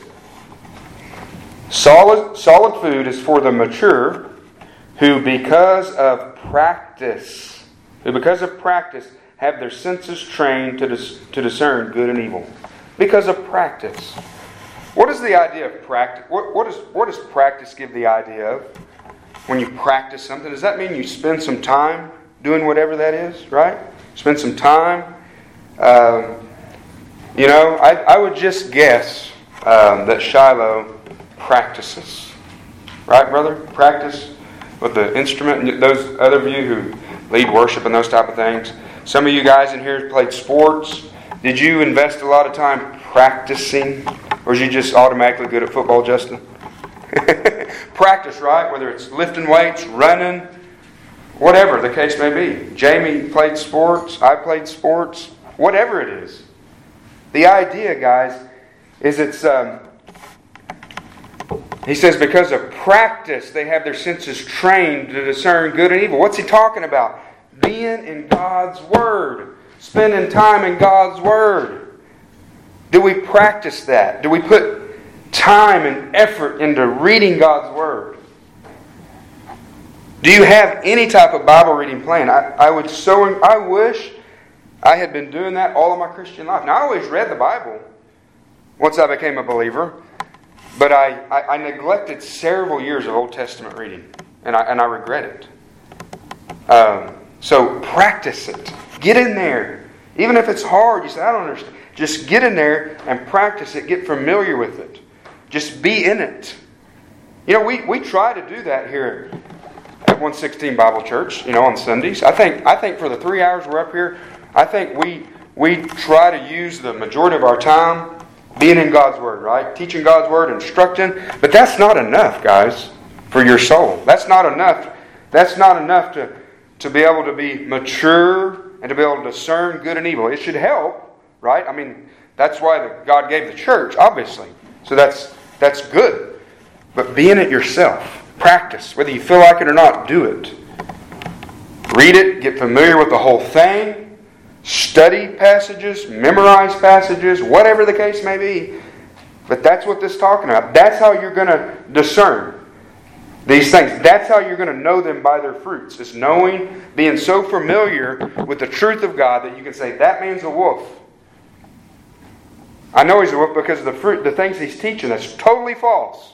Solid, solid food is for the mature who because of practice, who because of practice have their senses trained to, dis, to discern good and evil. Because of practice. What is the idea of practice? What, what, is, what does practice give the idea of? When you practice something, does that mean you spend some time doing whatever that is, right? Spend some time. Um, you know, I, I would just guess um, that Shiloh practices. Right, brother? Practice with the instrument. And those other of you who lead worship and those type of things. Some of you guys in here played sports. Did you invest a lot of time practicing? Or is you just automatically good at football, Justin? Practice, right? Whether it's lifting weights, running, whatever the case may be. Jamie played sports. I played sports. Whatever it is. The idea, guys, is it's... Um, he says because of practice they have their senses trained to discern good and evil. What's he talking about? Being in God's Word. Spending time in God's Word. Do we practice that? Do we put time and effort into reading God's Word? Do you have any type of Bible reading plan? I, I would so I wish I had been doing that all of my Christian life. Now I always read the Bible once I became a believer, but I, I, I neglected several years of Old Testament reading, and I and I regret it. Um, so practice it. Get in there. Even if it's hard, you say, I don't understand. Just get in there and practice it. Get familiar with it. Just be in it. You know, we, we try to do that here at one sixteen Bible Church, you know, on Sundays. I think I think for the three hours we're up here, I think we we try to use the majority of our time being in God's Word, right? Teaching God's Word, instructing. But that's not enough, guys, for your soul. That's not enough. That's not enough to, to be able to be mature and to be able to discern good and evil. It should help, right? I mean, that's why the, God gave the church, obviously. So that's that's good. But be in it yourself. Practice. Whether you feel like it or not, do it. Read it. Get familiar with the whole thing. Study passages. Memorize passages. Whatever the case may be. But that's what this is talking about. That's how you're going to discern these things. That's how you're going to know them by their fruits. It's knowing, being so familiar with the truth of God that you can say, that man's a wolf. I know he's a wolf because of the fruit, the things he's teaching. That's totally false.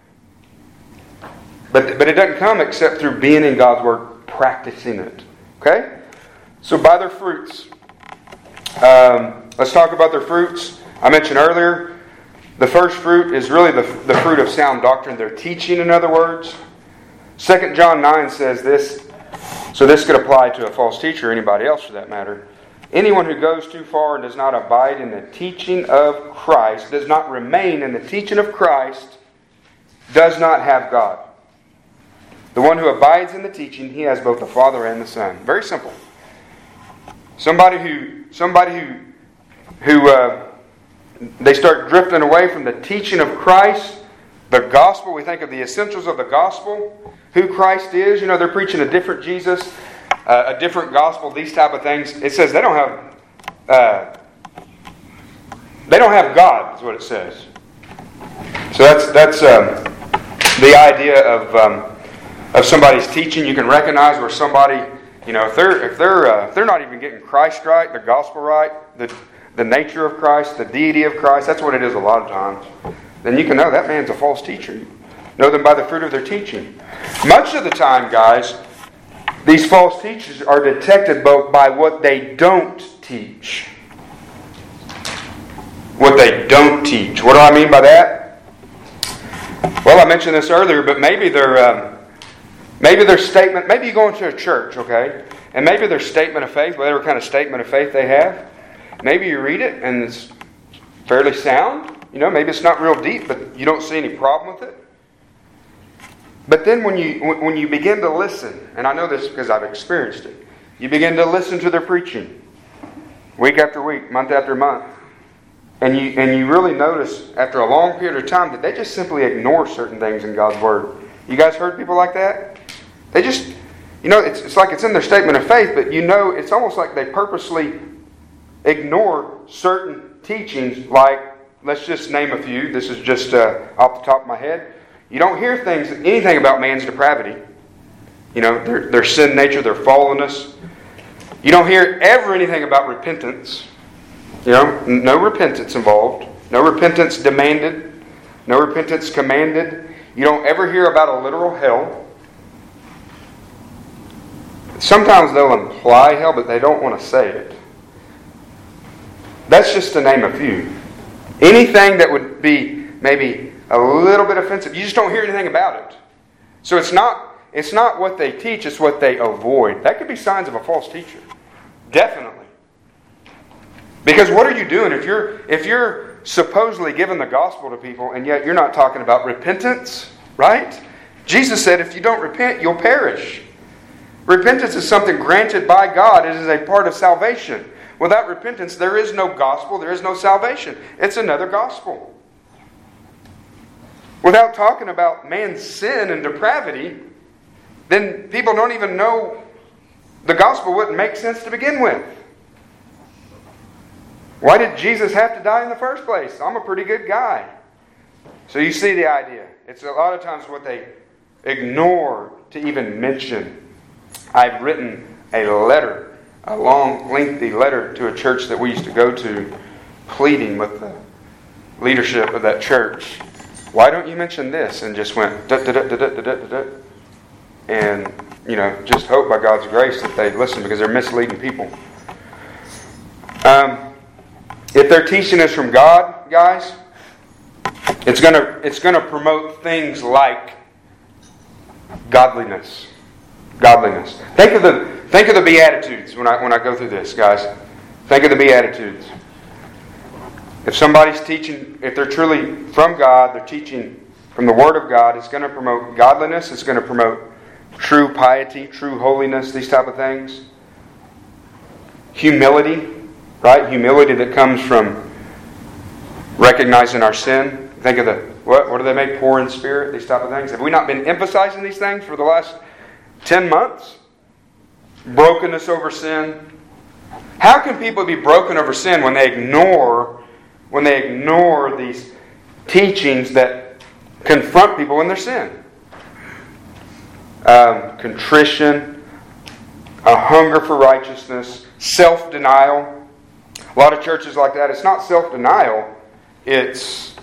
But, but it doesn't come except through being in God's Word, practicing it. Okay? So by their fruits. Um, let's talk about their fruits. I mentioned earlier, the first fruit is really the, the fruit of sound doctrine. Their teaching, in other words. Second John nine says this. So this could apply to a false teacher or anybody else for that matter. Anyone who goes too far and does not abide in the teaching of Christ, does not remain in the teaching of Christ, does not have God. The one who abides in the teaching, he has both the Father and the Son. Very simple. Somebody who, somebody who, who uh, they start drifting away from the teaching of Christ, the gospel. We think of the essentials of the gospel, who Christ is. You know, they're preaching a different Jesus. Uh, a different gospel, these type of things. It says they don't have uh, they don't have God, is what it says. So that's that's um, the idea of um, of somebody's teaching. You can recognize where somebody, you know, if they're if they're uh, if they're not even getting Christ right, the gospel right, the the nature of Christ, the deity of Christ. That's what it is a lot of times. Then you can know that man's a false teacher. Know them by the fruit of their teaching. Much of the time, guys, these false teachers are detected both by what they don't teach. What they don't teach. What do I mean by that? Well, I mentioned this earlier, but maybe their um, maybe their statement. Maybe you go into a church, okay, and maybe their statement of faith, whatever kind of statement of faith they have, maybe you read it and it's fairly sound. You know, maybe it's not real deep, but you don't see any problem with it. But then when you when you begin to listen, and I know this because I've experienced it, you begin to listen to their preaching week after week, month after month, and you and you really notice after a long period of time that they just simply ignore certain things in God's Word. You guys heard people like that? They just, you know, it's it's like it's in their statement of faith, but you know, it's almost like they purposely ignore certain teachings. Like, let's just name a few. This is just uh, off the top of my head. You don't hear things, anything about man's depravity. You know, their, their sin nature, their fallenness. You don't hear ever anything about repentance. You know, no repentance involved. No repentance demanded. No repentance commanded. You don't ever hear about a literal hell. Sometimes they'll imply hell, but they don't want to say it. That's just to name a few. Anything that would be maybe a little bit offensive, you just don't hear anything about it. So it's not it's not what they teach, it's what they avoid. That could be signs of a false teacher. Definitely. Because what are you doing if you're if you're supposedly giving the gospel to people and yet you're not talking about repentance, right? Jesus said if you don't repent, you'll perish. Repentance is something granted by God. It is a part of salvation. Without repentance, there is no gospel, there is no salvation. It's another gospel. Without talking about man's sin and depravity, then people don't even know the gospel wouldn't make sense to begin with. Why did Jesus have to die in the first place? I'm a pretty good guy. So you see the idea. It's a lot of times what they ignore to even mention. I've written a letter, a long, lengthy letter to a church that we used to go to, pleading with the leadership of that church. Why don't you mention this? And just went, da, da, da, da, da, da, da, da. And, you know, just hope by God's grace that they listen because they're misleading people. Um, if their teaching is from God, guys, it's gonna it's gonna promote things like godliness. Godliness. Think of the think of the Beatitudes when I when I go through this, guys. Think of the Beatitudes. If somebody's teaching, if they're truly from God, they're teaching from the Word of God, it's going to promote godliness, it's going to promote true piety, true holiness, these type of things. Humility, right? Humility that comes from recognizing our sin. Think of the, what, what do they make? Poor in spirit, these type of things. Have we not been emphasizing these things for the last ten months? Brokenness over sin. How can people be broken over sin when they ignore when they ignore these teachings that confront people in their sin? Um, contrition, a hunger for righteousness, self-denial. A lot of churches like that, it's not self-denial, it's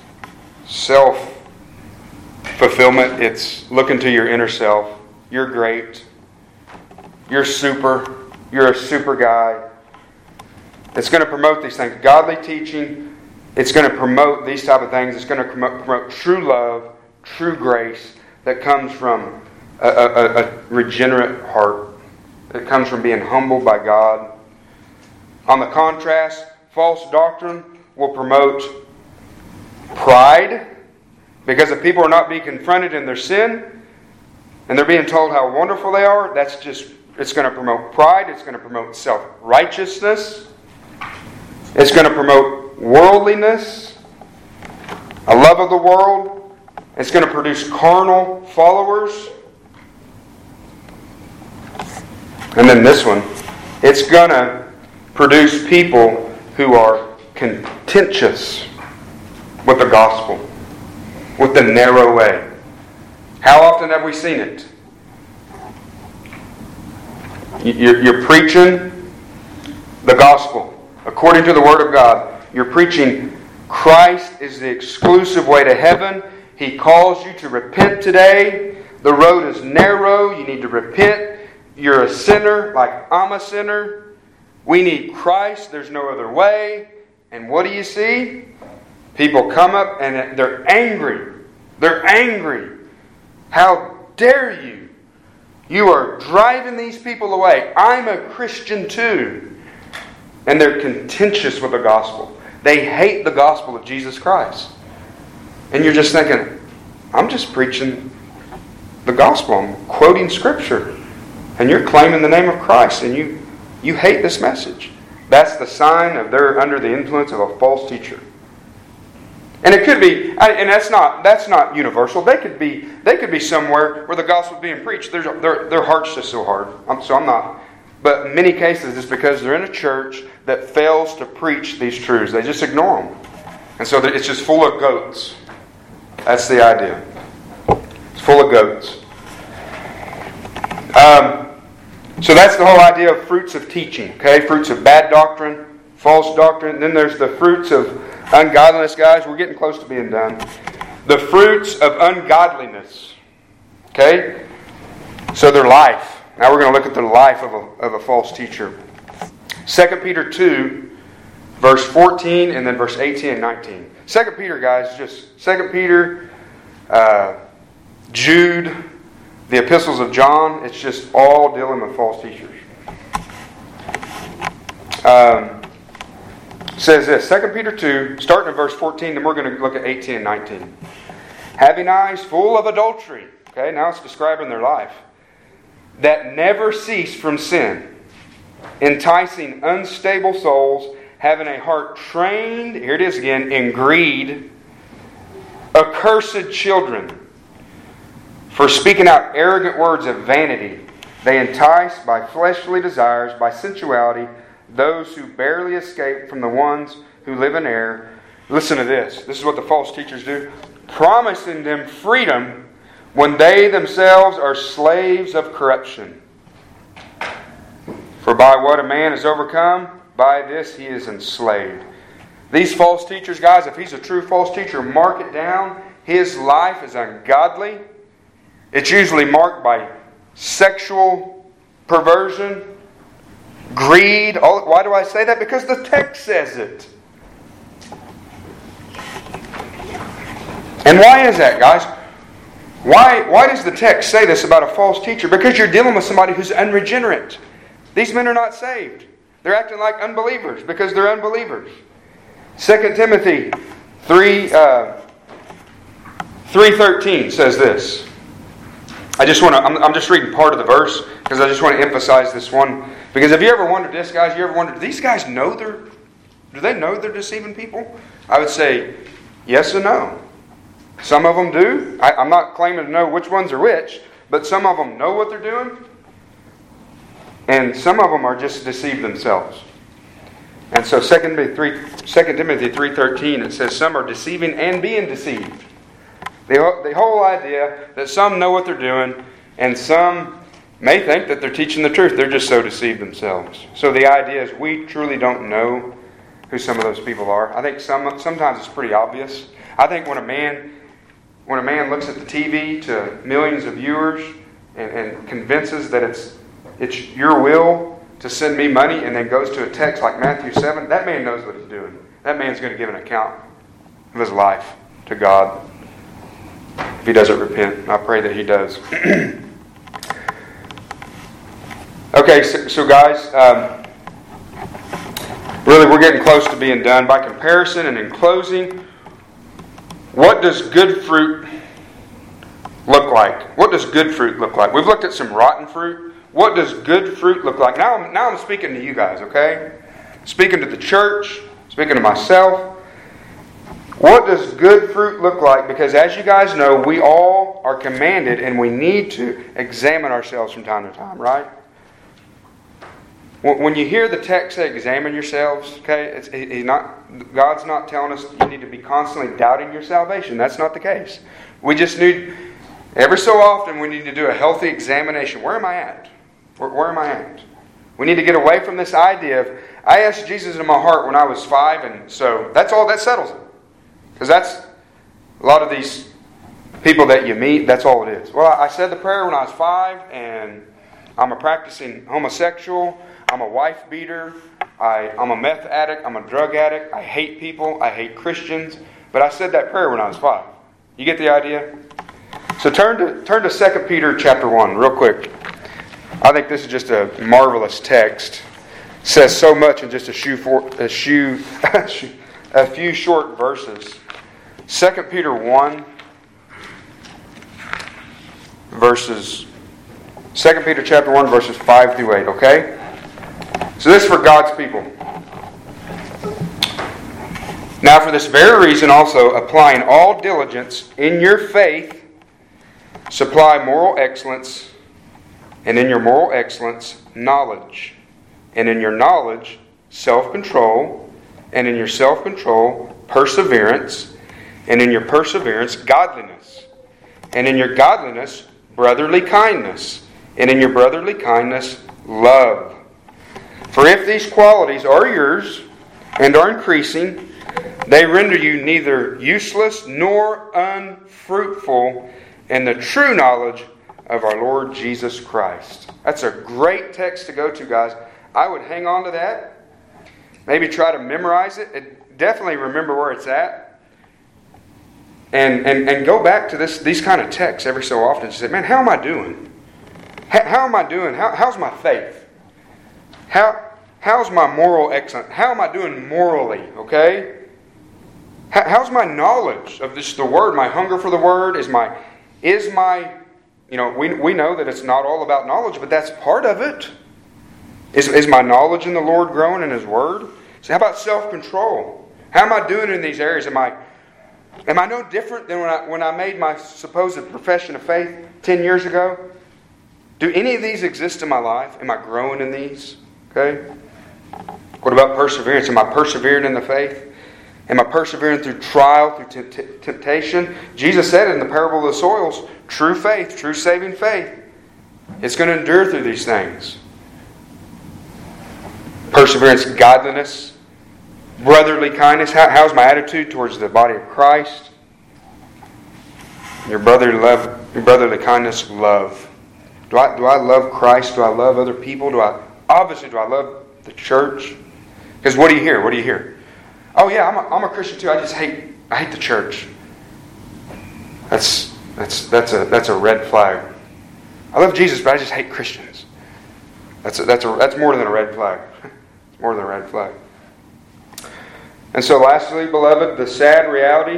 self-fulfillment. It's looking to your inner self. You're great. You're super. You're a super guy. It's going to promote these things. Godly teaching. It's going to promote these type of things. It's going to promote, promote true love, true grace that comes from a, a, a regenerate heart. It comes from being humbled by God. On the contrast, false doctrine will promote pride, because if people are not being confronted in their sin and they're being told how wonderful they are, that's just, it's going to promote pride. It's going to promote self-righteousness. It's going to promote worldliness, a love of the world. It's going to produce carnal followers. And then this one, it's going to produce people who are contentious with the gospel, with the narrow way. How often have we seen it? You're, you're preaching the gospel according to the Word of God. You're preaching Christ is the exclusive way to heaven. He calls you to repent today. The road is narrow. You need to repent. You're a sinner like I'm a sinner. We need Christ. There's no other way. And what do you see? People come up and they're angry. They're angry. How dare you? You are driving these people away. I'm a Christian too. And they're contentious with the gospel. They hate the gospel of Jesus Christ. And you're just thinking, I'm just preaching the gospel. I'm quoting Scripture. And you're claiming the name of Christ. And you, you hate this message. That's the sign of they're under the influence of a false teacher. And it could be, and that's not that's not universal. They could be they could be somewhere where the gospel is being preached. Their their their heart's just so hard. I'm, so I'm not. But in many cases, it's because they're in a church that fails to preach these truths. They just ignore them, and so it's just full of goats. That's the idea. It's full of goats. Um, so that's the whole idea of fruits of teaching. Okay, fruits of bad doctrine, false doctrine. Then there's the fruits of ungodliness, guys. We're getting close to being done. The fruits of ungodliness. Okay? So their life. Now we're going to look at the life of a, of a false teacher. Second Peter two, verse fourteen, and then verse eighteen and nineteen. Second Peter, guys, just Second Peter, uh, Jude, the epistles of John. It's just all dealing with false teachers. Um... Says this, Second Peter two, starting at verse fourteen, then we're going to look at eighteen and nineteen. Having eyes full of adultery. Okay, now it's describing their life. That never cease from sin. Enticing unstable souls, having a heart trained, here it is again, in greed. Accursed children. For speaking out arrogant words of vanity. They entice by fleshly desires, by sensuality, those who barely escape from the ones who live in error. Listen to this. This is what the false teachers do. Promising them freedom when they themselves are slaves of corruption. For by what a man is overcome, by this he is enslaved. These false teachers, guys, if he's a true false teacher, mark it down. His life is ungodly. It's usually marked by sexual perversion, greed. All, why do I say that? Because the text says it. And why is that, guys? Why, why does the text say this about a false teacher? Because you're dealing with somebody who's unregenerate. These men are not saved. They're acting like unbelievers because they're unbelievers. Second Timothy three, uh, three thirteen says this. I just want to, I'm, I'm just reading part of the verse because I just want to emphasize this one. Because have you ever wondered this, guys? You ever wondered, do these guys know they're, do they know they're deceiving people? I would say yes and no. Some of them do. I, I'm not claiming to know which ones are which, but some of them know what they're doing. And some of them are just deceived themselves. And so Second Timothy three thirteen, it says some are deceiving and being deceived. The, the whole idea that some know what they're doing and some may think that they're teaching the truth. They're just so deceived themselves. So the idea is we truly don't know who some of those people are. I think some sometimes it's pretty obvious. I think when a man when a man looks at the T V to millions of viewers and, and convinces that it's it's your will to send me money and then goes to a text like Matthew seven, that man knows what he's doing. That man's going to give an account of his life to God if he doesn't repent. I pray that he does. Okay, so, so guys, um, really we're getting close to being done. By comparison and in closing, what does good fruit look like? What does good fruit look like? We've looked at some rotten fruit. What does good fruit look like? Now I'm, now I'm speaking to you guys, okay? Speaking to the church, speaking to myself. What does good fruit look like? Because as you guys know, we all are commanded and we need to examine ourselves from time to time, right? When you hear the text say, examine yourselves, okay, it's, he's not, God's not telling us you need to be constantly doubting your salvation. That's not the case. We just need, every so often, we need to do a healthy examination. Where am I at? Where, where am I at? We need to get away from this idea of, I asked Jesus in my heart when I was five, and so that's all that settles it. Because that's, a lot of these people that you meet, that's all it is. Well, I said the prayer when I was five, and I'm a practicing homosexual. I'm a wife beater. I, I'm a meth addict. I'm a drug addict. I hate people. I hate Christians. But I said that prayer when I was five. You get the idea? So turn to turn to Second Peter chapter one real quick. I think this is just a marvelous text. says so much in just a few, a few, a few short verses. Second Peter one, verses, Second Peter chapter one, verses five through eight, okay? So this is for God's people. Now for this very reason also, applying all diligence in your faith, supply moral excellence, and in your moral excellence, knowledge. And in your knowledge, self-control. And in your self-control, perseverance. And in your perseverance, godliness. And in your godliness, brotherly kindness. And in your brotherly kindness, love. For if these qualities are yours and are increasing, they render you neither useless nor unfruitful in the true knowledge of our Lord Jesus Christ. That's a great text to go to, guys. I would hang on to that. Maybe try to memorize it. it definitely remember where it's at. And, and, and go back to this these kind of texts every so often and say, man, how am I doing? How, how am I doing? How, how's my faith? How how's my moral excellence? How am I doing morally? Okay? How, how's my knowledge of this the Word? My hunger for the Word? Is my is my you know, we we know that it's not all about knowledge, but that's part of it. Is, is my knowledge in the Lord growing in His Word? So how about self-control? How am I doing in these areas? Am I am I no different than when I when I made my supposed profession of faith ten years ago? Do any of these exist in my life? Am I growing in these? Okay. What about perseverance? Am I persevering in the faith? Am I persevering through trial, through t- t- temptation? Jesus said in the parable of the soils, true faith, true saving faith, it's going to endure through these things. Perseverance, godliness, brotherly kindness. How, how's my attitude towards the body of Christ? Your brotherly love, your brotherly kindness, love. Do I do I love Christ? Do I love other people? Do I obviously do I love the church? Because what do you hear? What do you hear? Oh yeah, I'm a, I'm a Christian too. I just hate I hate the church. That's that's that's a that's a red flag. I love Jesus, but I just hate Christians. That's a, that's a, that's more than a red flag. It's more than a red flag. And so, lastly, beloved, the sad reality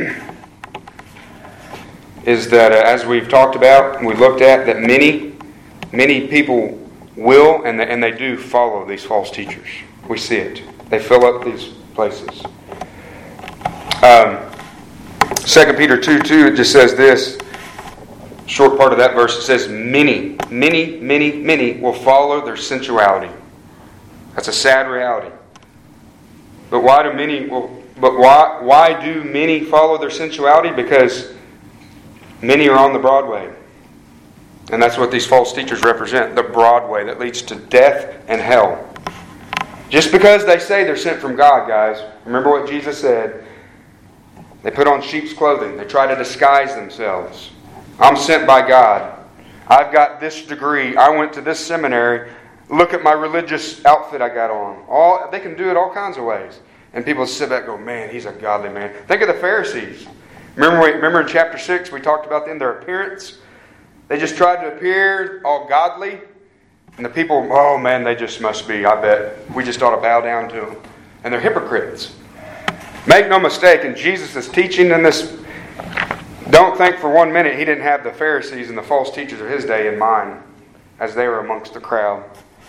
is that uh, as we've talked about, and we looked at, that many many people will and they, and they do follow these false teachers. We see it. They fill up these places. Um, Second Peter two two, it just says this. Short part of that verse, it says, many, many, many, many will follow their sensuality. That's a sad reality. But why do many will, but why why do many follow their sensuality? Because many are on the broad way. And that's what these false teachers represent, the broad way that leads to death and hell. Just because they say they're sent from God, guys, remember what Jesus said. They put on sheep's clothing. They try to disguise themselves. I'm sent by God. I've got this degree. I went to this seminary. Look at my religious outfit I got on. All they can do it all kinds of ways. And people sit back and go, man, he's a godly man. Think of the Pharisees. Remember, remember in chapter six we talked about them, their appearance? They just tried to appear all godly. And the people, oh man, they just must be, I bet. We just ought to bow down to them. And they're hypocrites. Make no mistake, and Jesus is teaching in this. Don't think for one minute He didn't have the Pharisees and the false teachers of His day in mind as they were amongst the crowd.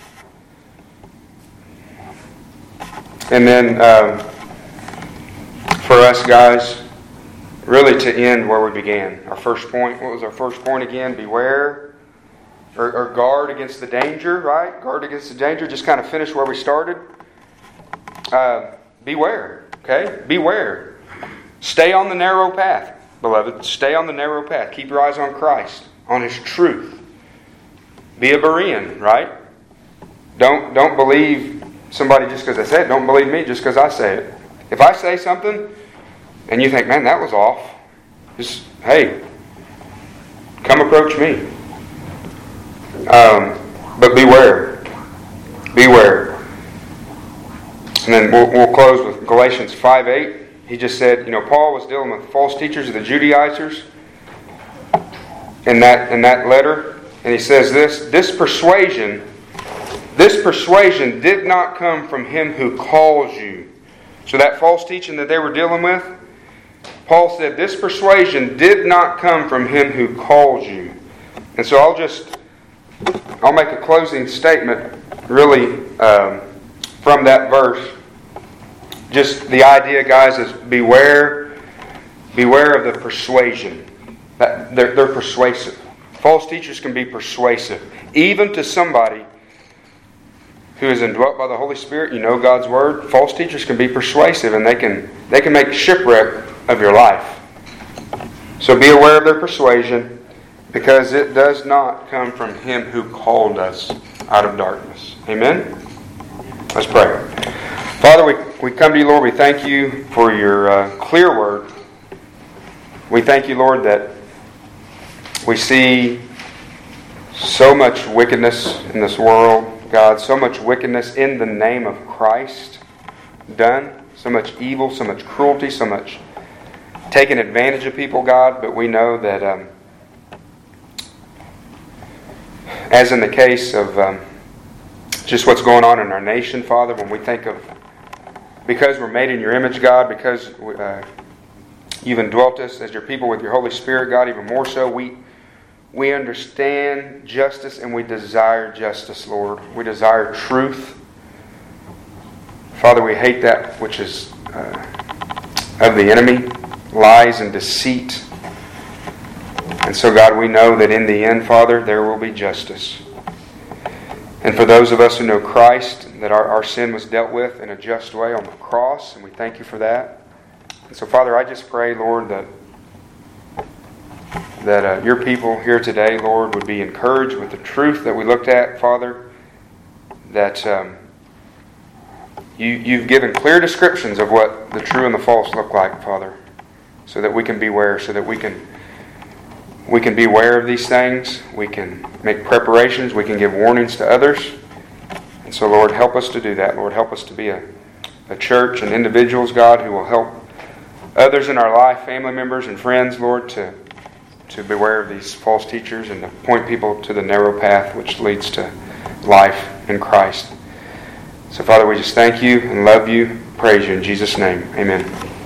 And then um, for us guys, really to end where we began. Our first point, what was our first point again? Beware or, or guard against the danger, right? Guard against the danger. Just kind of finish where we started. Uh, beware, okay? Beware. Stay on the narrow path. Beloved, stay on the narrow path. Keep your eyes on Christ, on His truth. Be a Berean, right? Don't don't believe somebody just because they say it. Don't believe me just because I say it. If I say something and you think, man, that was off, just, hey, come approach me. Um, but beware. Beware. And then we'll, we'll close with Galatians five eight. He just said, you know, Paul was dealing with false teachers of the Judaizers in that in that letter. And he says this, this persuasion This persuasion did not come from him who calls you. So that false teaching that they were dealing with, Paul said, this persuasion did not come from him who calls you. And so I'll just, I'll make a closing statement really um, from that verse. Just the idea, guys, is beware, beware of the persuasion. That they're, they're persuasive. False teachers can be persuasive. Even to somebody who is indwelt by the Holy Spirit, you know God's Word, false teachers can be persuasive and they can they can make shipwreck of your life. So be aware of their persuasion, because it does not come from him who called us out of darkness. Amen? Let's pray. Father, we, we come to you, Lord. We thank you for your uh, clear word. We thank you, Lord, that we see so much wickedness in this world, God, so much wickedness in the name of Christ done, so much evil, so much cruelty, so much taking advantage of people, God. But we know that, um, as in the case of um, just what's going on in our nation, Father, when we think of, because we're made in your image, God, because uh, you've indwelt us as your people with your Holy Spirit, God, even more so, we we understand justice and we desire justice, Lord. We desire truth. Father, we hate that which is uh, of the enemy, lies and deceit. And so, God, we know that in the end, Father, there will be justice. And for those of us who know Christ, that our, our sin was dealt with in a just way on the cross, and we thank you for that. And so, Father, I just pray, Lord, that that uh, your people here today, Lord, would be encouraged with the truth that we looked at, Father, that um, you, you've given clear descriptions of what the true and the false look like, Father, so that we can beware, so that we can we can be aware of these things, we can make preparations, we can give warnings to others. And so, Lord, help us to do that. Lord, help us to be a, a church and individuals, God, who will help others in our life, family members and friends, Lord, to to beware of these false teachers and to point people to the narrow path which leads to life in Christ. So, Father, we just thank you and love you, praise you in Jesus' name. Amen.